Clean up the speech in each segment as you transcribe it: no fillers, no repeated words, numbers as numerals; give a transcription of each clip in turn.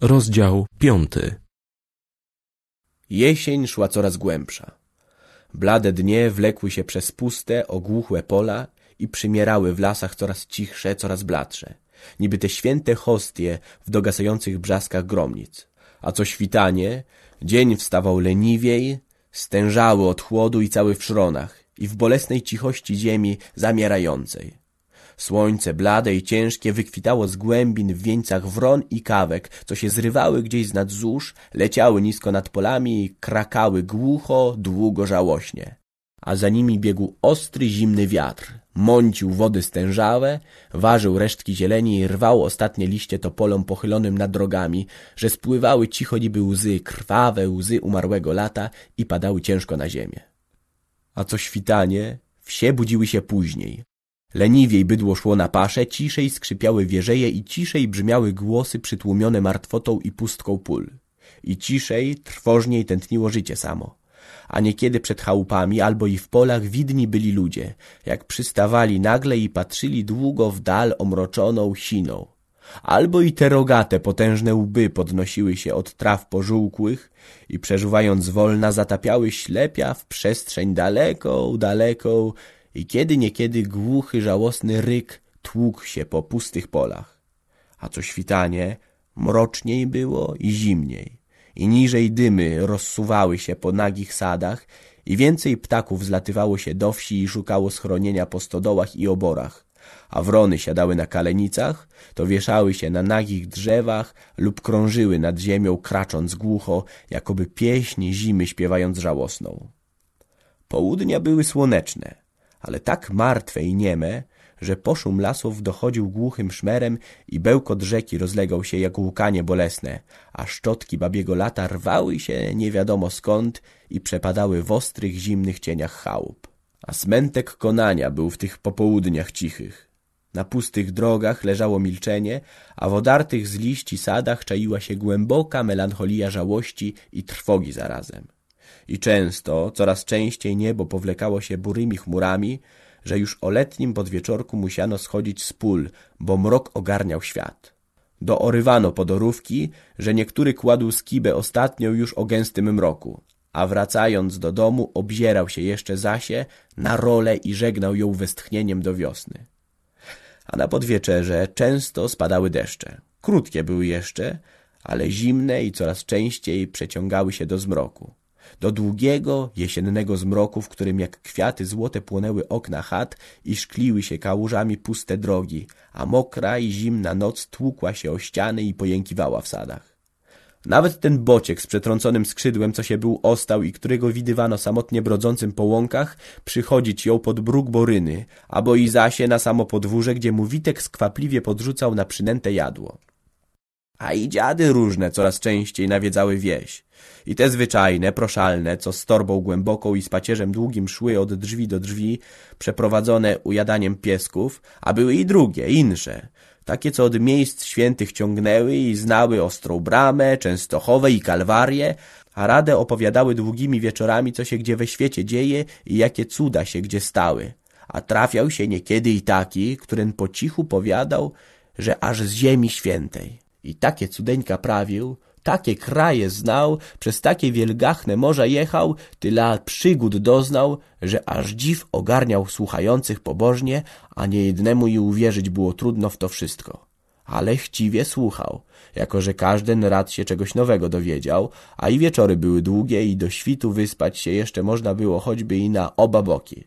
Rozdział 5. Jesień szła coraz głębsza. Blade dnie wlekły się przez puste, ogłuchłe pola i przymierały w lasach coraz cichsze, coraz bladsze, niby te święte hostie w dogasających brzaskach gromnic. A co świtanie, dzień wstawał leniwiej, stężały od chłodu i cały w szronach i w bolesnej cichości ziemi zamierającej. Słońce blade i ciężkie wykwitało z głębin w wieńcach wron i kawek, co się zrywały gdzieś z nad zórz, leciały nisko nad polami i krakały głucho, długo, żałośnie. A za nimi biegł ostry, zimny wiatr, mącił wody stężałe, ważył resztki zieleni i rwał ostatnie liście topolom pochylonym nad drogami, że spływały cicho niby łzy, krwawe łzy umarłego lata i padały ciężko na ziemię. A co świtanie, wsie budziły się później. Leniwiej bydło szło na paszę, ciszej skrzypiały wieżeje i ciszej brzmiały głosy przytłumione martwotą i pustką pól. I ciszej, trwożniej tętniło życie samo. A niekiedy przed chałupami albo i w polach widni byli ludzie, jak przystawali nagle i patrzyli długo w dal omroczoną siną. Albo i te rogate, potężne łby podnosiły się od traw pożółkłych i przeżuwając wolna zatapiały ślepia w przestrzeń daleką, daleką, i kiedy niekiedy głuchy, żałosny ryk tłukł się po pustych polach. A co świtanie, mroczniej było i zimniej, i niżej dymy rozsuwały się po nagich sadach i więcej ptaków zlatywało się do wsi i szukało schronienia po stodołach i oborach, a wrony siadały na kalenicach, to wieszały się na nagich drzewach lub krążyły nad ziemią, kracząc głucho, jakoby pieśń zimy śpiewając żałosną. Południa były słoneczne, ale tak martwe i nieme, że poszum lasów dochodził głuchym szmerem i bełkot rzeki rozlegał się jak łkanie bolesne, a szczotki babiego lata rwały się nie wiadomo skąd i przepadały w ostrych, zimnych cieniach chałup. A smętek konania był w tych popołudniach cichych. Na pustych drogach leżało milczenie, a w odartych z liści sadach czaiła się głęboka melancholia żałości i trwogi zarazem. I często, coraz częściej niebo powlekało się burymi chmurami, że już o letnim podwieczorku musiano schodzić z pól, bo mrok ogarniał świat. Doorywano podorówki, że niektóry kładł skibę ostatnią już o gęstym mroku, a wracając do domu obzierał się jeszcze zasie na rolę i żegnał ją westchnieniem do wiosny. A na podwieczerze często spadały deszcze. Krótkie były jeszcze, ale zimne i coraz częściej przeciągały się do zmroku. Do długiego, jesiennego zmroku, w którym jak kwiaty złote płonęły okna chat i szkliły się kałużami puste drogi, a mokra i zimna noc tłukła się o ściany i pojękiwała w sadach. Nawet ten bociek z przetrąconym skrzydłem, co się był ostał i którego widywano samotnie brodzącym po łąkach, przychodzić ją pod bruk boryny, albo i zasie na samo podwórze, gdzie mu Witek skwapliwie podrzucał na przynęte jadło. A i dziady różne coraz częściej nawiedzały wieś. I te zwyczajne, proszalne, co z torbą głęboką i z pacierzem długim szły od drzwi do drzwi, przeprowadzone ujadaniem piesków, a były i drugie, insze, takie, co od miejsc świętych ciągnęły i znały Ostrą Bramę, Częstochowę i Kalwarię, a radę opowiadały długimi wieczorami, co się gdzie we świecie dzieje i jakie cuda się gdzie stały. A trafiał się niekiedy i taki, którym po cichu powiadał, że aż z ziemi świętej. I takie cudeńka prawił, takie kraje znał, przez takie wielgachne morza jechał, tyle przygód doznał, że aż dziw ogarniał słuchających pobożnie, a niejednemu i uwierzyć było trudno w to wszystko. Ale chciwie słuchał, jako że każden rad się czegoś nowego dowiedział, a i wieczory były długie i do świtu wyspać się jeszcze można było choćby i na oba boki.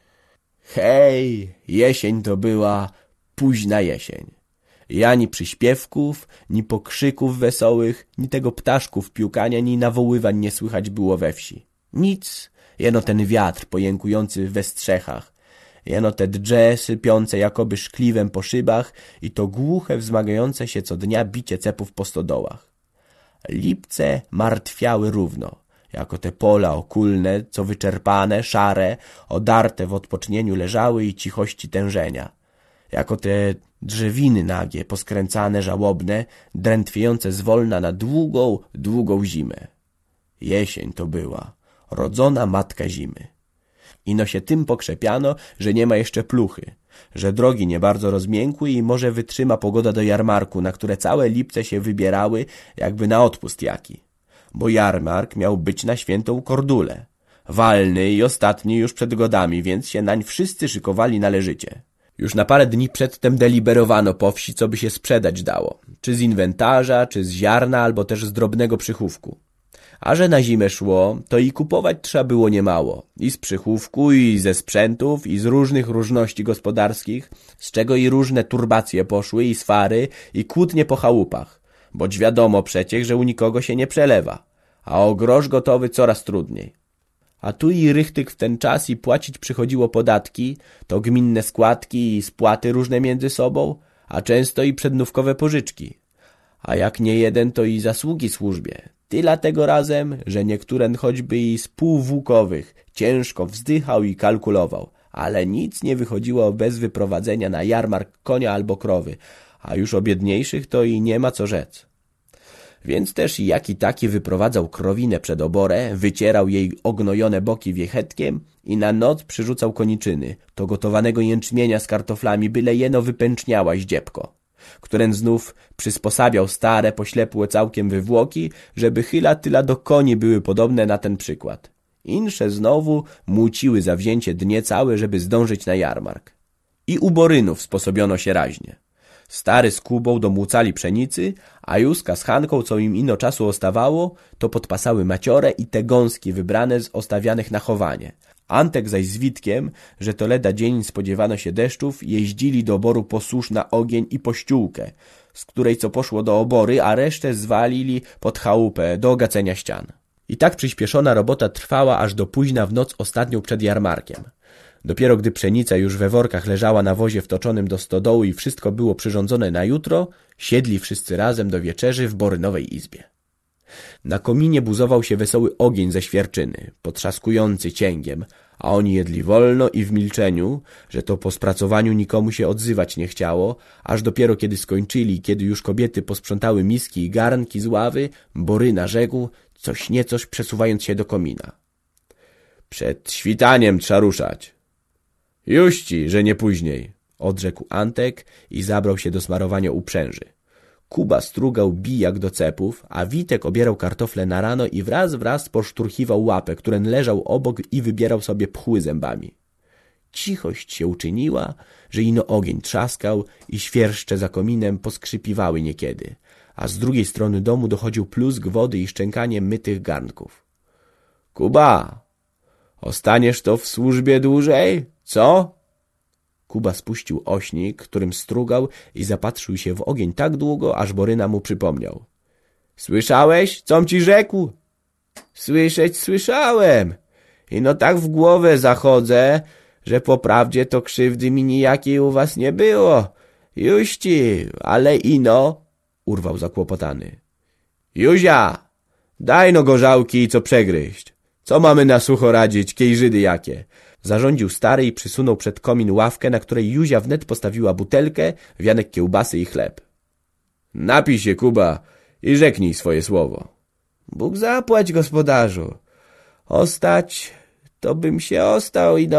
Hej, jesień to była, późna jesień. I ani przyśpiewków, ni pokrzyków wesołych, ni tego ptaszków piłkania, ni nawoływań nie słychać było we wsi. Nic, jeno ten wiatr pojękujący we strzechach, jeno te drze sypiące jakoby szkliwem po szybach i to głuche, wzmagające się co dnia bicie cepów po stodołach. Lipce martwiały równo, jako te pola okulne, co wyczerpane, szare, odarte w odpocznieniu leżały i cichości tężenia. Jako te drzewiny nagie, poskręcane, żałobne, drętwiejące zwolna na długą, długą zimę. Jesień to była, rodzona matka zimy. Ino się tym pokrzepiano, że nie ma jeszcze pluchy, że drogi nie bardzo rozmiękły i może wytrzyma pogoda do jarmarku, na które całe lipce się wybierały, jakby na odpust jaki. Bo jarmark miał być na świętą Kordulę. Walny i ostatni już przed godami, więc się nań wszyscy szykowali należycie. Już na parę dni przedtem deliberowano po wsi, co by się sprzedać dało. Czy z inwentarza, czy z ziarna, albo też z drobnego przychówku. A że na zimę szło, to i kupować trzeba było niemało. I z przychówku, i ze sprzętów, i z różnych różności gospodarskich, z czego i różne turbacje poszły, i swary, i kłótnie po chałupach. Boć wiadomo przecież, że u nikogo się nie przelewa, a o grosz gotowy coraz trudniej. A tu i rychtyk w ten czas i płacić przychodziło podatki, to gminne składki i spłaty różne między sobą, a często i przednówkowe pożyczki. A jak nie jeden, to i zasługi służbie. Tyle tego razem, że niektóren choćby i z półwłókowych ciężko wzdychał i kalkulował, ale nic nie wychodziło bez wyprowadzenia na jarmark konia albo krowy, a już o biedniejszych to i nie ma co rzec. Więc też i jaki taki wyprowadzał krowinę przed oborę, wycierał jej ognojone boki wiechetkiem i na noc przyrzucał koniczyny, to gotowanego jęczmienia z kartoflami, byle jeno wypęczniała ździebko, któren znów przysposabiał stare, poślepłe całkiem wywłoki, żeby chyla tyla do koni były podobne na ten przykład. Insze znowu muciły za wzięcie dnie całe, żeby zdążyć na jarmark. I u Borynów sposobiono się raźnie. Stary z Kubą domłucali pszenicy, a Józka z Hanką, co im ino czasu ostawało, to podpasały maciore i te gąski wybrane z ostawianych na chowanie. Antek zaś z Witkiem, że to leda dzień spodziewano się deszczów, jeździli do oboru po susz na ogień i pościółkę, z której co poszło do obory, a resztę zwalili pod chałupę do ogacenia ścian. I tak przyspieszona robota trwała aż do późna w noc ostatnią przed jarmarkiem. Dopiero gdy pszenica już we workach leżała na wozie wtoczonym do stodołu i wszystko było przyrządzone na jutro, siedli wszyscy razem do wieczerzy w Borynowej izbie. Na kominie buzował się wesoły ogień ze świerczyny, potrzaskujący cięgiem, a oni jedli wolno i w milczeniu, że to po spracowaniu nikomu się odzywać nie chciało, aż dopiero kiedy skończyli, kiedy już kobiety posprzątały miski i garnki z ławy, Boryna rzekł, coś niecoś przesuwając się do komina. Przed świtaniem trzeba ruszać. Juści, że nie później, odrzekł Antek i zabrał się do smarowania uprzęży. Kuba strugał bijak do cepów, a Witek obierał kartofle na rano i wraz poszturchiwał łapę, któren leżał obok i wybierał sobie pchły zębami. Cichość się uczyniła, że ino ogień trzaskał i świerszcze za kominem poskrzypiwały niekiedy, a z drugiej strony domu dochodził plusk wody i szczękanie mytych garnków. Kuba, ostaniesz to w służbie dłużej, co? Kuba spuścił ośnik, którym strugał i zapatrzył się w ogień tak długo, aż Boryna mu przypomniał. Słyszałeś, com ci rzekł? Słyszeć słyszałem. I no tak w głowę zachodzę, że po prawdzie to krzywdy mi nijakiej u was nie było. Juści, ale ino, urwał zakłopotany. Juzia, daj no gorzałki, co przegryźć. Co mamy na sucho radzić, kiej Żydy jakie? Zarządził stary i przysunął przed komin ławkę, na której Juzia wnet postawiła butelkę, wianek kiełbasy i chleb. Napij się, Kuba, i rzeknij swoje słowo. Bóg zapłać, gospodarzu. Ostać, to bym się ostał i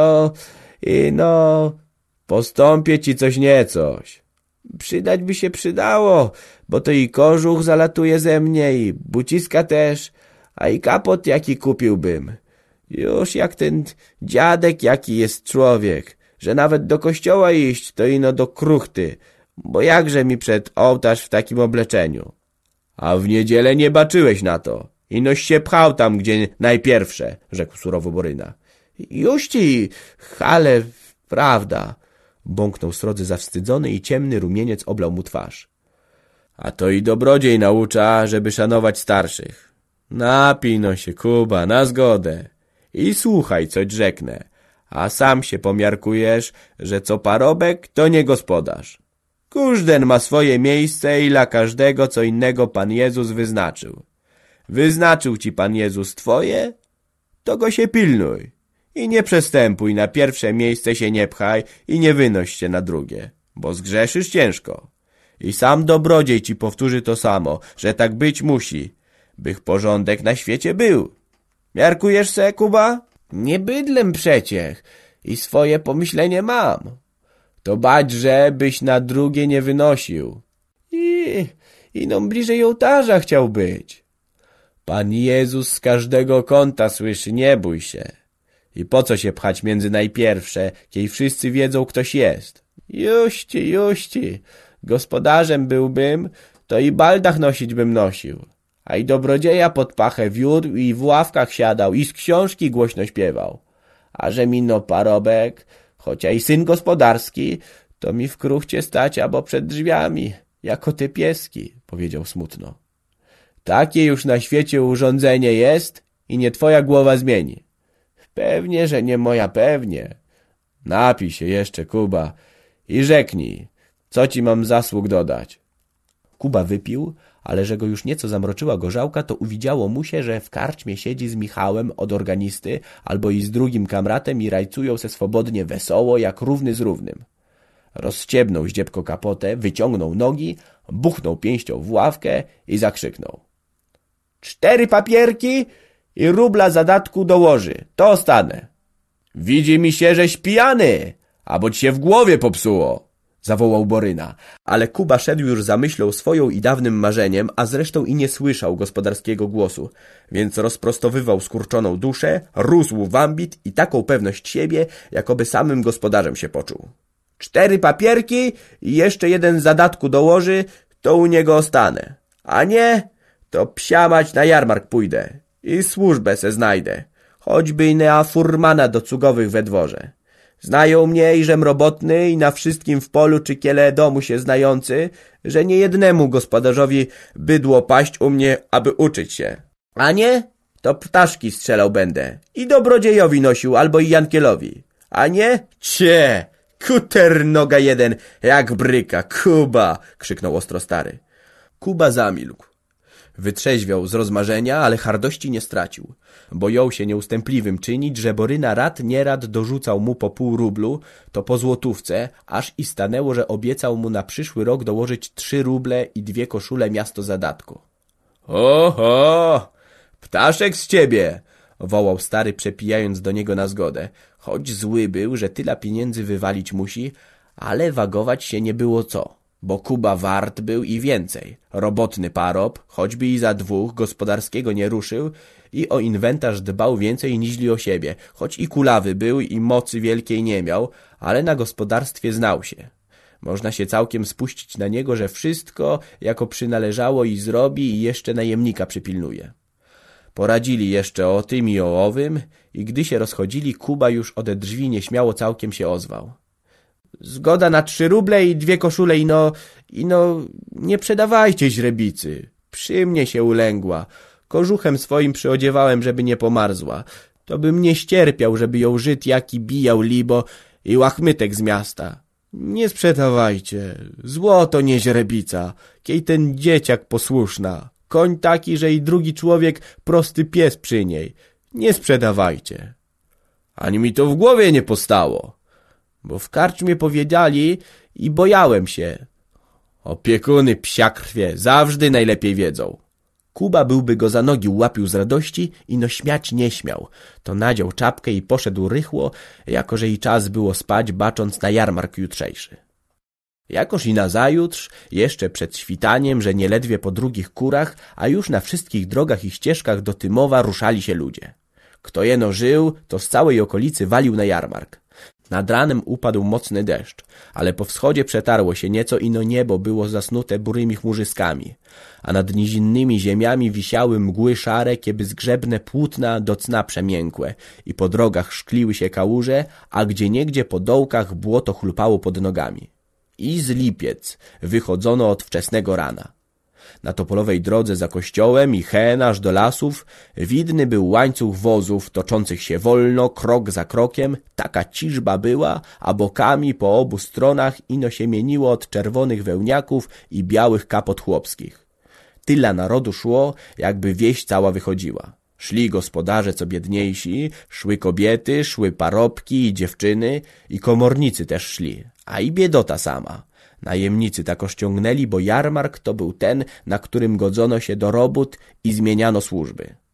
no, postąpię ci coś niecoś. Przydać by się przydało, bo to i kożuch zalatuje ze mnie, i buciska też, a i kapot jaki kupiłbym. Już jak ten dziadek jaki jest człowiek, że nawet do kościoła iść to ino do kruchty, bo jakże mi przed ołtarz w takim obleczeniu. A w niedzielę nie baczyłeś na to, inoś się pchał tam, gdzie najpierwsze, rzekł surowo Boryna. Juści, ale prawda, bąknął srodze zawstydzony i ciemny rumieniec oblał mu twarz. A to i dobrodziej naucza, żeby szanować starszych. Napij no się, Kuba, na zgodę. I słuchaj, coś rzeknę, a sam się pomiarkujesz, że co parobek, to nie gospodarz. Każden ma swoje miejsce i dla każdego co innego Pan Jezus wyznaczył. Wyznaczył ci Pan Jezus twoje, to go się pilnuj. I nie przestępuj, na pierwsze miejsce się nie pchaj i nie wynoś się na drugie, bo zgrzeszysz ciężko. I sam dobrodziej ci powtórzy to samo, że tak być musi, bych porządek na świecie był. Miarkujesz se, Kuba? Nie bydlem przeciech i swoje pomyślenie mam. To bać, żebyś na drugie nie wynosił. Ino bliżej ołtarza chciał być. Pan Jezus z każdego kąta słyszy, nie bój się. I po co się pchać między najpierwsze, kiedy wszyscy wiedzą, ktoś jest? Juści, gospodarzem byłbym, to i baldach nosić bym nosił. A i dobrodzieja pod pachę wiódł i w ławkach siadał i z książki głośno śpiewał. A że mino parobek, chociaż i syn gospodarski, to mi w kruchcie stać albo przed drzwiami, jako te pieski, powiedział smutno. Takie już na świecie urządzenie jest i nie twoja głowa zmieni. Pewnie, że nie moja, pewnie. Napij się jeszcze, Kuba, i rzeknij, co ci mam zasług dodać. Kuba wypił, ale że go już nieco zamroczyła gorzałka, to uwidziało mu się, że w karczmie siedzi z Michałem od organisty albo i z drugim kamratem i rajcują se swobodnie wesoło, jak równy z równym. Rozściebnął zdziebko kapotę, wyciągnął nogi, buchnął pięścią w ławkę i zakrzyknął. 4 papierki i rubla zadatku dołoży, to ostanę. Widzi mi się, żeś pijany, abo ci się w głowie popsuło, zawołał Boryna, ale Kuba szedł już za myślą swoją i dawnym marzeniem, a zresztą i nie słyszał gospodarskiego głosu, więc rozprostowywał skurczoną duszę, rósł w ambit i taką pewność siebie, jakoby samym gospodarzem się poczuł. 4 papierki i jeszcze 1 zadatku dołoży, to u niego ostanę, a nie, to psiamać na jarmark pójdę i służbę se znajdę, choćby i na furmana do cugowych we dworze. Znają mnie i żem robotny i na wszystkim w polu czy kiele domu się znający, że nie jednemu gospodarzowi bydło paść u mnie, aby uczyć się. A nie, to ptaszki strzelał będę i dobrodziejowi nosił albo i Jankielowi. A nie, kuter noga jeden, jak bryka, Kuba, krzyknął ostro stary. Kuba zamilkł. Wytrzeźwiał z rozmarzenia, ale hardości nie stracił, bo jął się nieustępliwym czynić, że Boryna rad nierad dorzucał mu po pół rublu, to po złotówce, aż i stanęło, że obiecał mu na przyszły rok dołożyć 3 ruble i 2 koszule miasto zadatku. Oho, ptaszek z ciebie, wołał stary, przepijając do niego na zgodę, choć zły był, że tyle pieniędzy wywalić musi, ale wagować się nie było co. Bo Kuba wart był i więcej. Robotny parób, choćby i za 2, gospodarskiego nie ruszył i o inwentarz dbał więcej niźli o siebie, choć i kulawy był i mocy wielkiej nie miał, ale na gospodarstwie znał się. Można się całkiem spuścić na niego, że wszystko jako przynależało i zrobi i jeszcze najemnika przypilnuje. Poradzili jeszcze o tym i o owym i gdy się rozchodzili, Kuba już ode drzwi nieśmiało całkiem się ozwał. Zgoda na 3 ruble i 2 koszule ino nie przedawajcie źrebicy. Przy mnie się ulęgła. Kożuchem swoim przyodziewałem, żeby nie pomarzła. To bym nie ścierpiał, żeby ją Żyd jaki bijał libo i łachmytek z miasta. Nie sprzedawajcie. Złoto nie źrebica. Kiej ten dzieciak posłuszna. Koń taki, że i drugi człowiek prosty pies przy niej. Nie sprzedawajcie. Ani mi to w głowie nie postało. Bo w karczmie powiedzieli i bojałem się. Opiekuny psiakrwie zawsze najlepiej wiedzą. Kuba byłby go za nogi łapił z radości i no śmiać nie śmiał. To nadział czapkę i poszedł rychło, jako że i czas było spać, bacząc na jarmark jutrzejszy. Jakoż i nazajutrz, jeszcze przed świtaniem, że nieledwie po drugich kurach, a już na wszystkich drogach i ścieżkach do Tymowa ruszali się ludzie. Kto jeno żył, to z całej okolicy walił na jarmark. Nad ranem upadł mocny deszcz, ale po wschodzie przetarło się nieco ino niebo było zasnute burymi chmurzyskami, a nad nizinnymi ziemiami wisiały mgły szare, kieby zgrzebne płótna do cna przemiękłe i po drogach szkliły się kałuże, a gdzieniegdzie po dołkach błoto chlupało pod nogami. I z lipiec wychodzono od wczesnego rana. Na topolowej drodze za kościołem i hen aż do lasów widny był łańcuch wozów toczących się wolno, krok za krokiem, taka ciżba była, a bokami po obu stronach ino się mieniło od czerwonych wełniaków i białych kapot chłopskich. Tyle narodu szło, jakby wieś cała wychodziła. Szli gospodarze co biedniejsi, szły kobiety, szły parobki i dziewczyny i komornicy też szli, a i biedota sama. Najemnicy tako ściągnęli, bo jarmark to był ten, na którym godzono się do robót i zmieniano służby.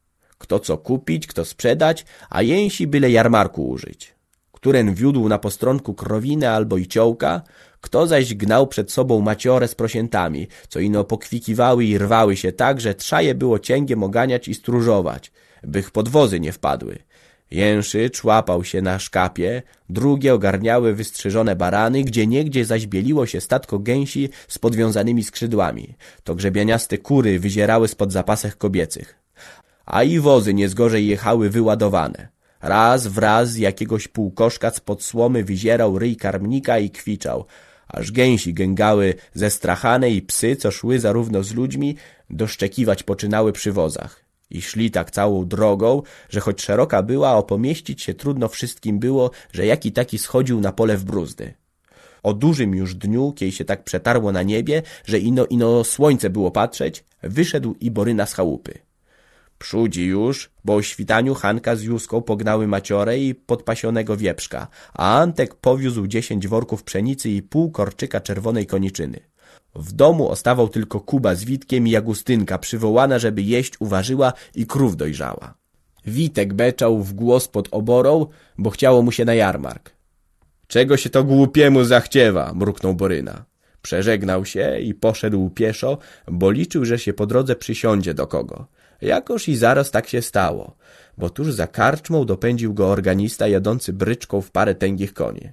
Kto co kupić, kto sprzedać, a jęsi byle jarmarku użyć. Któren wiódł na postronku krowinę albo i ciołka, kto zaś gnał przed sobą maciorę z prosiętami, co ino pokwikiwały i rwały się tak, że trzeba je było cięgiem oganiać i stróżować, bych pod wozy nie wpadły. Jęszy człapał się na szkapie, drugie ogarniały wystrzyżone barany, gdzieniegdzie zaś bieliło się statko gęsi z podwiązanymi skrzydłami. To grzebianiaste kury wyzierały spod zapasek kobiecych. A i wozy nie zgorzej jechały wyładowane. Raz wraz z jakiegoś półkoszka spod słomy wyzierał ryj karmnika i kwiczał, aż gęsi gęgały zestrachane i psy, co szły zarówno z ludźmi, doszczekiwać poczynały przy wozach. I szli tak całą drogą, że choć szeroka była, opomieścić się trudno wszystkim było, że jaki taki schodził na pole w bruzdy. O dużym już dniu, kiedy się tak przetarło na niebie, że ino słońce było patrzeć, wyszedł i Boryna z chałupy. Przudzi już, bo o świtaniu Hanka z Józką pognały maciorę i podpasionego wieprzka, a Antek powiózł 10 worków pszenicy i pół korczyka czerwonej koniczyny. W domu ostawał tylko Kuba z Witkiem i Jagustynka, przywołana, żeby jeść uważyła i krów dojrzała. Witek beczał w głos pod oborą, bo chciało mu się na jarmark. Czego się to głupiemu zachciewa, mruknął Boryna. Przeżegnał się i poszedł pieszo, bo liczył, że się po drodze przysiądzie do kogo. Jakoż i zaraz tak się stało, bo tuż za karczmą dopędził go organista jadący bryczką w parę tęgich koni.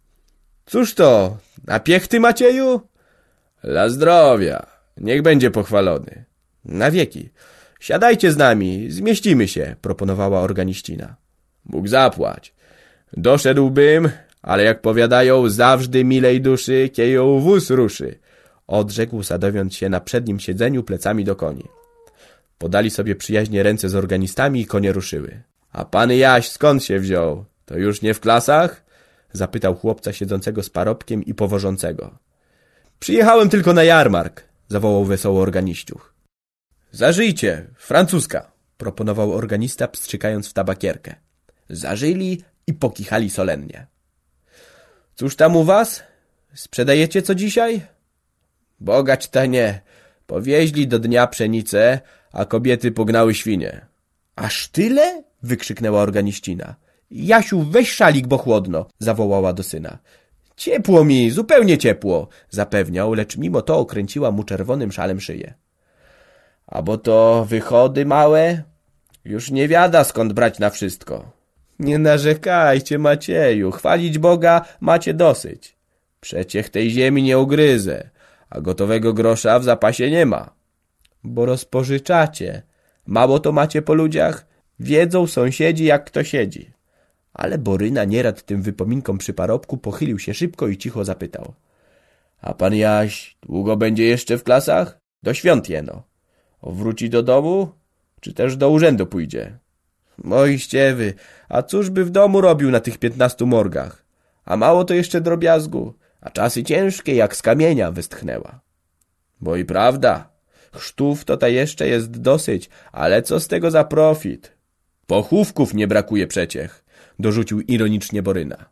Cóż to, na piechty, Macieju? Dla zdrowia, niech będzie pochwalony. Na wieki. Siadajcie z nami, zmieścimy się, proponowała organiścina. Bóg zapłać. Doszedłbym, ale jak powiadają, zawsze milej duszy, kieją wóz ruszy, odrzekł, sadowiąc się na przednim siedzeniu plecami do koni. Podali sobie przyjaźnie ręce z organistami i konie ruszyły. A pan Jaś skąd się wziął? To już nie w klasach? Zapytał chłopca siedzącego z parobkiem i powożącego. Przyjechałem tylko na jarmark, zawołał wesoło organiściuch. Zażyjcie, francuska, proponował organista, pstrzykając w tabakierkę. Zażyli i pokichali solennie. Cóż tam u was? Sprzedajecie co dzisiaj? Bogacz ta nie. Powieźli do dnia pszenicę, a kobiety pognały świnie. Aż tyle? Wykrzyknęła organiścina. Jasiu, weź szalik, bo chłodno, zawołała do syna. Ciepło mi, zupełnie ciepło, zapewniał, lecz mimo to okręciła mu czerwonym szalem szyję. A bo to wychody małe? Już nie wiada skąd brać na wszystko. Nie narzekajcie, Macieju, chwalić Boga macie dosyć. Przeciech tej ziemi nie ugryzę, a gotowego grosza w zapasie nie ma. Bo rozpożyczacie. Mało to macie po ludziach? Wiedzą sąsiedzi, jak kto siedzi. Ale Boryna, nierad tym wypominkom przy parobku, pochylił się szybko i cicho zapytał. A pan Jaś długo będzie jeszcze w klasach? Do świąt jeno. Wróci do domu? Czy też do urzędu pójdzie? Moiście wy, a cóż by w domu robił na tych 15 morgach? A mało to jeszcze drobiazgu, a czasy ciężkie jak z kamienia, westchnęła. Bo i prawda, chrztów to ta jeszcze jest dosyć, ale co z tego za profit? Pochówków nie brakuje przeciech, dorzucił ironicznie Boryna.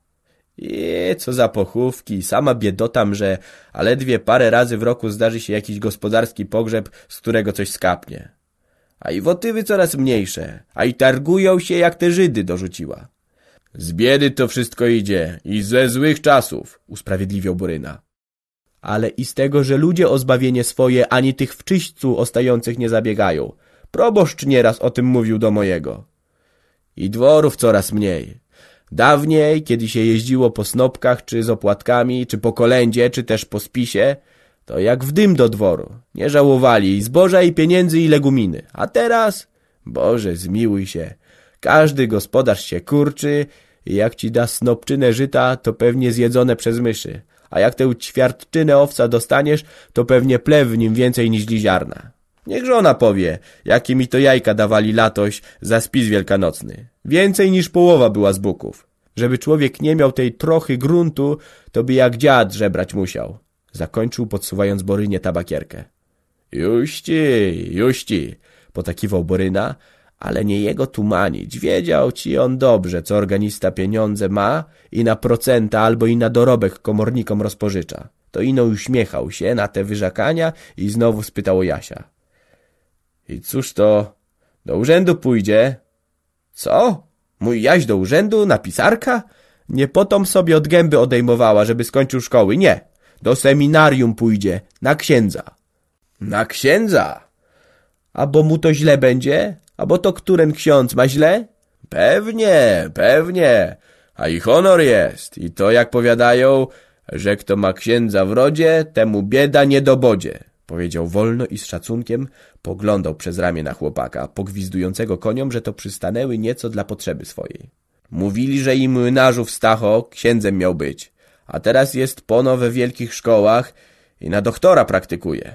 Co za pochówki, sama biedota mrze, a ledwie parę razy w roku zdarzy się jakiś gospodarski pogrzeb, z którego coś skapnie. A i wotywy coraz mniejsze, a i targują się jak te Żydy, dorzuciła. Z biedy to wszystko idzie i ze złych czasów, usprawiedliwiał Boryna. Ale i z tego, że ludzie o zbawienie swoje ani tych w czyśćcu ostających nie zabiegają. Proboszcz nieraz o tym mówił do mojego. I dworów coraz mniej. Dawniej, kiedy się jeździło po snopkach, czy z opłatkami, czy po kolędzie, czy też po spisie, to jak w dym do dworu. Nie żałowali i zboża, i pieniędzy, i leguminy. A teraz? Boże, zmiłuj się. Każdy gospodarz się kurczy i jak ci da snopczynę żyta, to pewnie zjedzone przez myszy. A jak tę ćwiartczynę owca dostaniesz, to pewnie plew w nim więcej niż ziarna. Niech żona powie, jakie mi to jajka dawali latoś za spis wielkanocny. Więcej niż połowa była z buków. Żeby człowiek nie miał tej trochy gruntu, to by jak dziad żebrać musiał. Zakończył, podsuwając Borynie tabakierkę. Juści, potakiwał Boryna, ale nie jego tumanić. Wiedział ci on dobrze, co organista pieniądze ma i na procenta albo i na dorobek komornikom rozpożycza. To ino uśmiechał się na te wyrzekania i znowu spytał o Jasia. I cóż to, Do urzędu pójdzie. Co? Mój Jaś do urzędu? Na pisarka? Nie potom sobie od gęby odejmowała, żeby skończył szkoły. Nie. Do seminarium pójdzie. Na księdza. Na księdza? A bo mu to źle będzie? A bo to któren ksiądz ma źle? Pewnie, pewnie. A i honor jest. I to jak powiadają, że kto ma księdza w rodzie, temu bieda nie dobodzie. Powiedział wolno i z szacunkiem, poglądał przez ramię na chłopaka, pogwizdującego koniom, że to przystanęły nieco dla potrzeby swojej. Mówili, że i młynarzów Stacho księdzem miał być, a teraz jest pono we wielkich szkołach i na doktora praktykuje.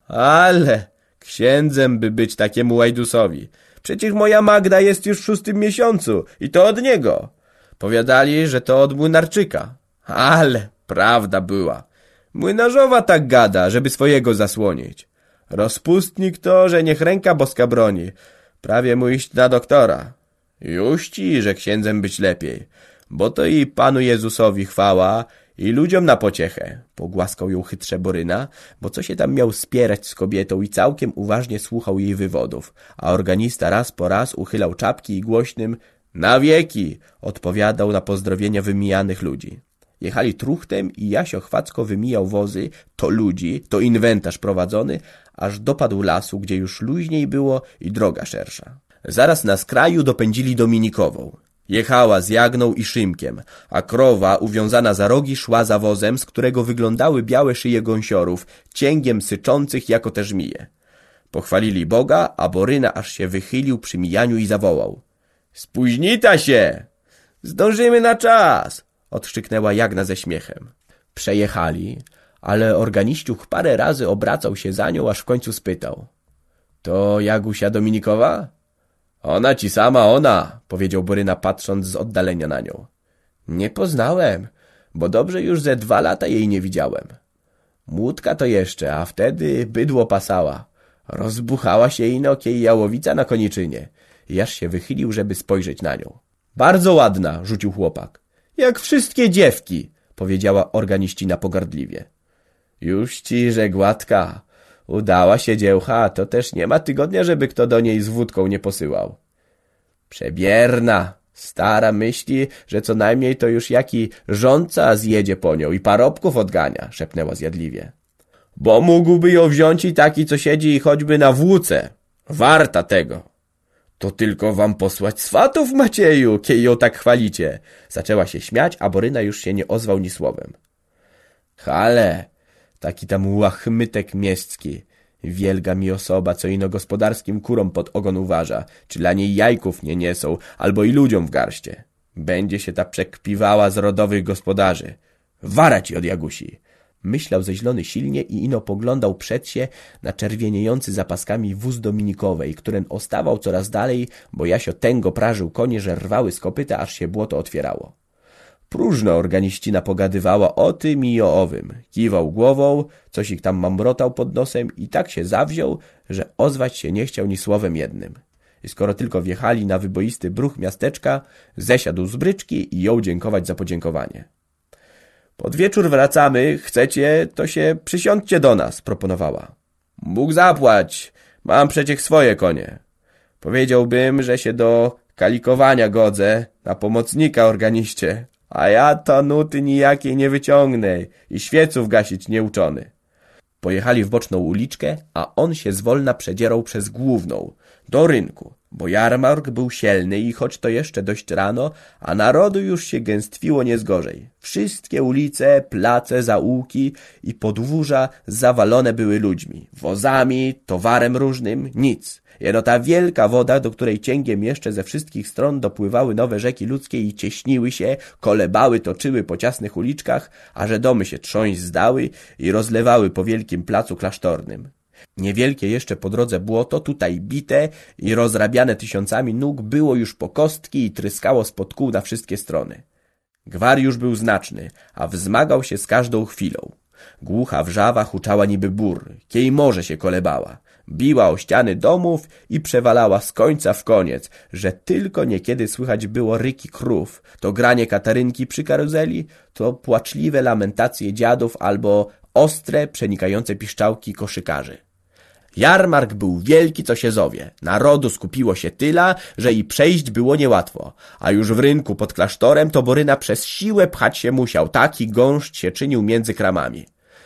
Ale księdzem by być takiemu łajdusowi. Przecież moja Magda jest już w 6. miesiącu i to od niego. Powiadali, że to od młynarczyka. Ale prawda była. Młynarzowa tak gada, żeby swojego zasłonić. Rozpustnik to, że niech ręka boska broni. Prawie mu iść na doktora. Juści, że księdzem być lepiej, bo to i Panu Jezusowi chwała i ludziom na pociechę. Pogłaskał ją chytrze Boryna, bo co się tam miał spierać z kobietą i całkiem uważnie słuchał jej wywodów, a organista raz po raz uchylał czapki i głośnym na wieki odpowiadał na pozdrowienia wymijanych ludzi. Jechali truchtem i Jasio chwacko wymijał wozy, to ludzi, to inwentarz prowadzony, aż dopadł lasu, gdzie już luźniej było i droga szersza. Zaraz na skraju dopędzili Dominikową. Jechała z Jagną i Szymkiem, a krowa uwiązana za rogi szła za wozem, z którego wyglądały białe szyje gąsiorów, cięgiem syczących jako te żmije. Pochwalili Boga, a Boryna aż się wychylił przy mijaniu i zawołał. Spóźnita się! Zdążymy na czas! Odkrzyknęła Jagna ze śmiechem. Przejechali, ale organiściuch parę razy obracał się za nią, aż w końcu spytał. To Jagusia Dominikowa? Ona ci sama, ona, powiedział Boryna patrząc z oddalenia na nią. Nie poznałem, bo dobrze już ze 2 lata jej nie widziałem. Młódka to jeszcze, a wtedy bydło pasała. Rozbuchała się ino kiej jałowica na koniczynie. I aż się wychylił, żeby spojrzeć na nią. Bardzo ładna, rzucił chłopak. Jak wszystkie dziewki, powiedziała organiścina pogardliwie. Już ci, że gładka. Udała się dziełcha, to też nie ma tygodnia, żeby kto do niej z wódką nie posyłał. Przebierna, stara myśli, że co najmniej to już jaki rządca zjedzie po nią i parobków odgania, szepnęła zjadliwie. Bo mógłby ją wziąć i taki, co siedzi choćby na włóce. Warta tego. To tylko wam posłać swatów, Macieju, kiej ją tak chwalicie. Zaczęła się śmiać, a Boryna już się nie ozwał ni słowem. Hale, taki tam łachmytek mieszcki. Wielga mi osoba, co ino gospodarskim kurom pod ogon uważa, czy dla niej jajków nie niesą, albo i ludziom w garście. Będzie się ta przekpiwała z rodowych gospodarzy. Wara ci od Jagusi. Myślał zeźlony silnie i ino poglądał przed się na czerwieniejący zapaskami wóz Dominikowej, któren ostawał coraz dalej, bo Jasio tęgo prażył konie, że rwały z kopyta, aż się błoto otwierało. Próżno organiścina pogadywała o tym i o owym. Kiwał głową, coś ich tam mamrotał pod nosem i tak się zawziął, że ozwać się nie chciał ni słowem jednym. I skoro tylko wjechali na wyboisty bruch miasteczka, zesiadł z bryczki i jął dziękować za podziękowanie. Pod wieczór wracamy, chcecie, to się przysiądźcie do nas, proponowała. Bóg zapłać, mam przecież swoje konie. Powiedziałbym, że się do kalikowania godzę, na pomocnika organiście, a ja to nuty nijakiej nie wyciągnę i świeców gasić nieuczony. Pojechali w boczną uliczkę, a on się zwolna przedzierał przez główną, do rynku, bo jarmark był sielny i choć to jeszcze dość rano, a narodu już się gęstwiło nie zgorzej. Wszystkie ulice, place, zaułki i podwórza zawalone były ludźmi, wozami, towarem różnym, nic. Jeno ta wielka woda, do której cięgiem jeszcze ze wszystkich stron dopływały nowe rzeki ludzkie i cieśniły się, kolebały, toczyły po ciasnych uliczkach, a że domy się trząść zdały i rozlewały po wielkim placu klasztornym. Niewielkie jeszcze po drodze błoto, tutaj bite i rozrabiane tysiącami nóg, było już po kostki i tryskało spod kół na wszystkie strony. Gwar już był znaczny, a wzmagał się z każdą chwilą. Głucha wrzawa huczała niby bór, kiej morze się kolebała. Biła o ściany domów i przewalała z końca w koniec, że tylko niekiedy słychać było ryki krów, to granie katarynki przy karuzeli, to płaczliwe lamentacje dziadów albo ostre, przenikające piszczałki koszykarzy. Jarmark był wielki, co się zowie. Narodu skupiło się tyla, że i przejść było niełatwo. A już w rynku pod klasztorem to Boryna przez siłę pchać się musiał. Taki gąszcz się czynił między kramami.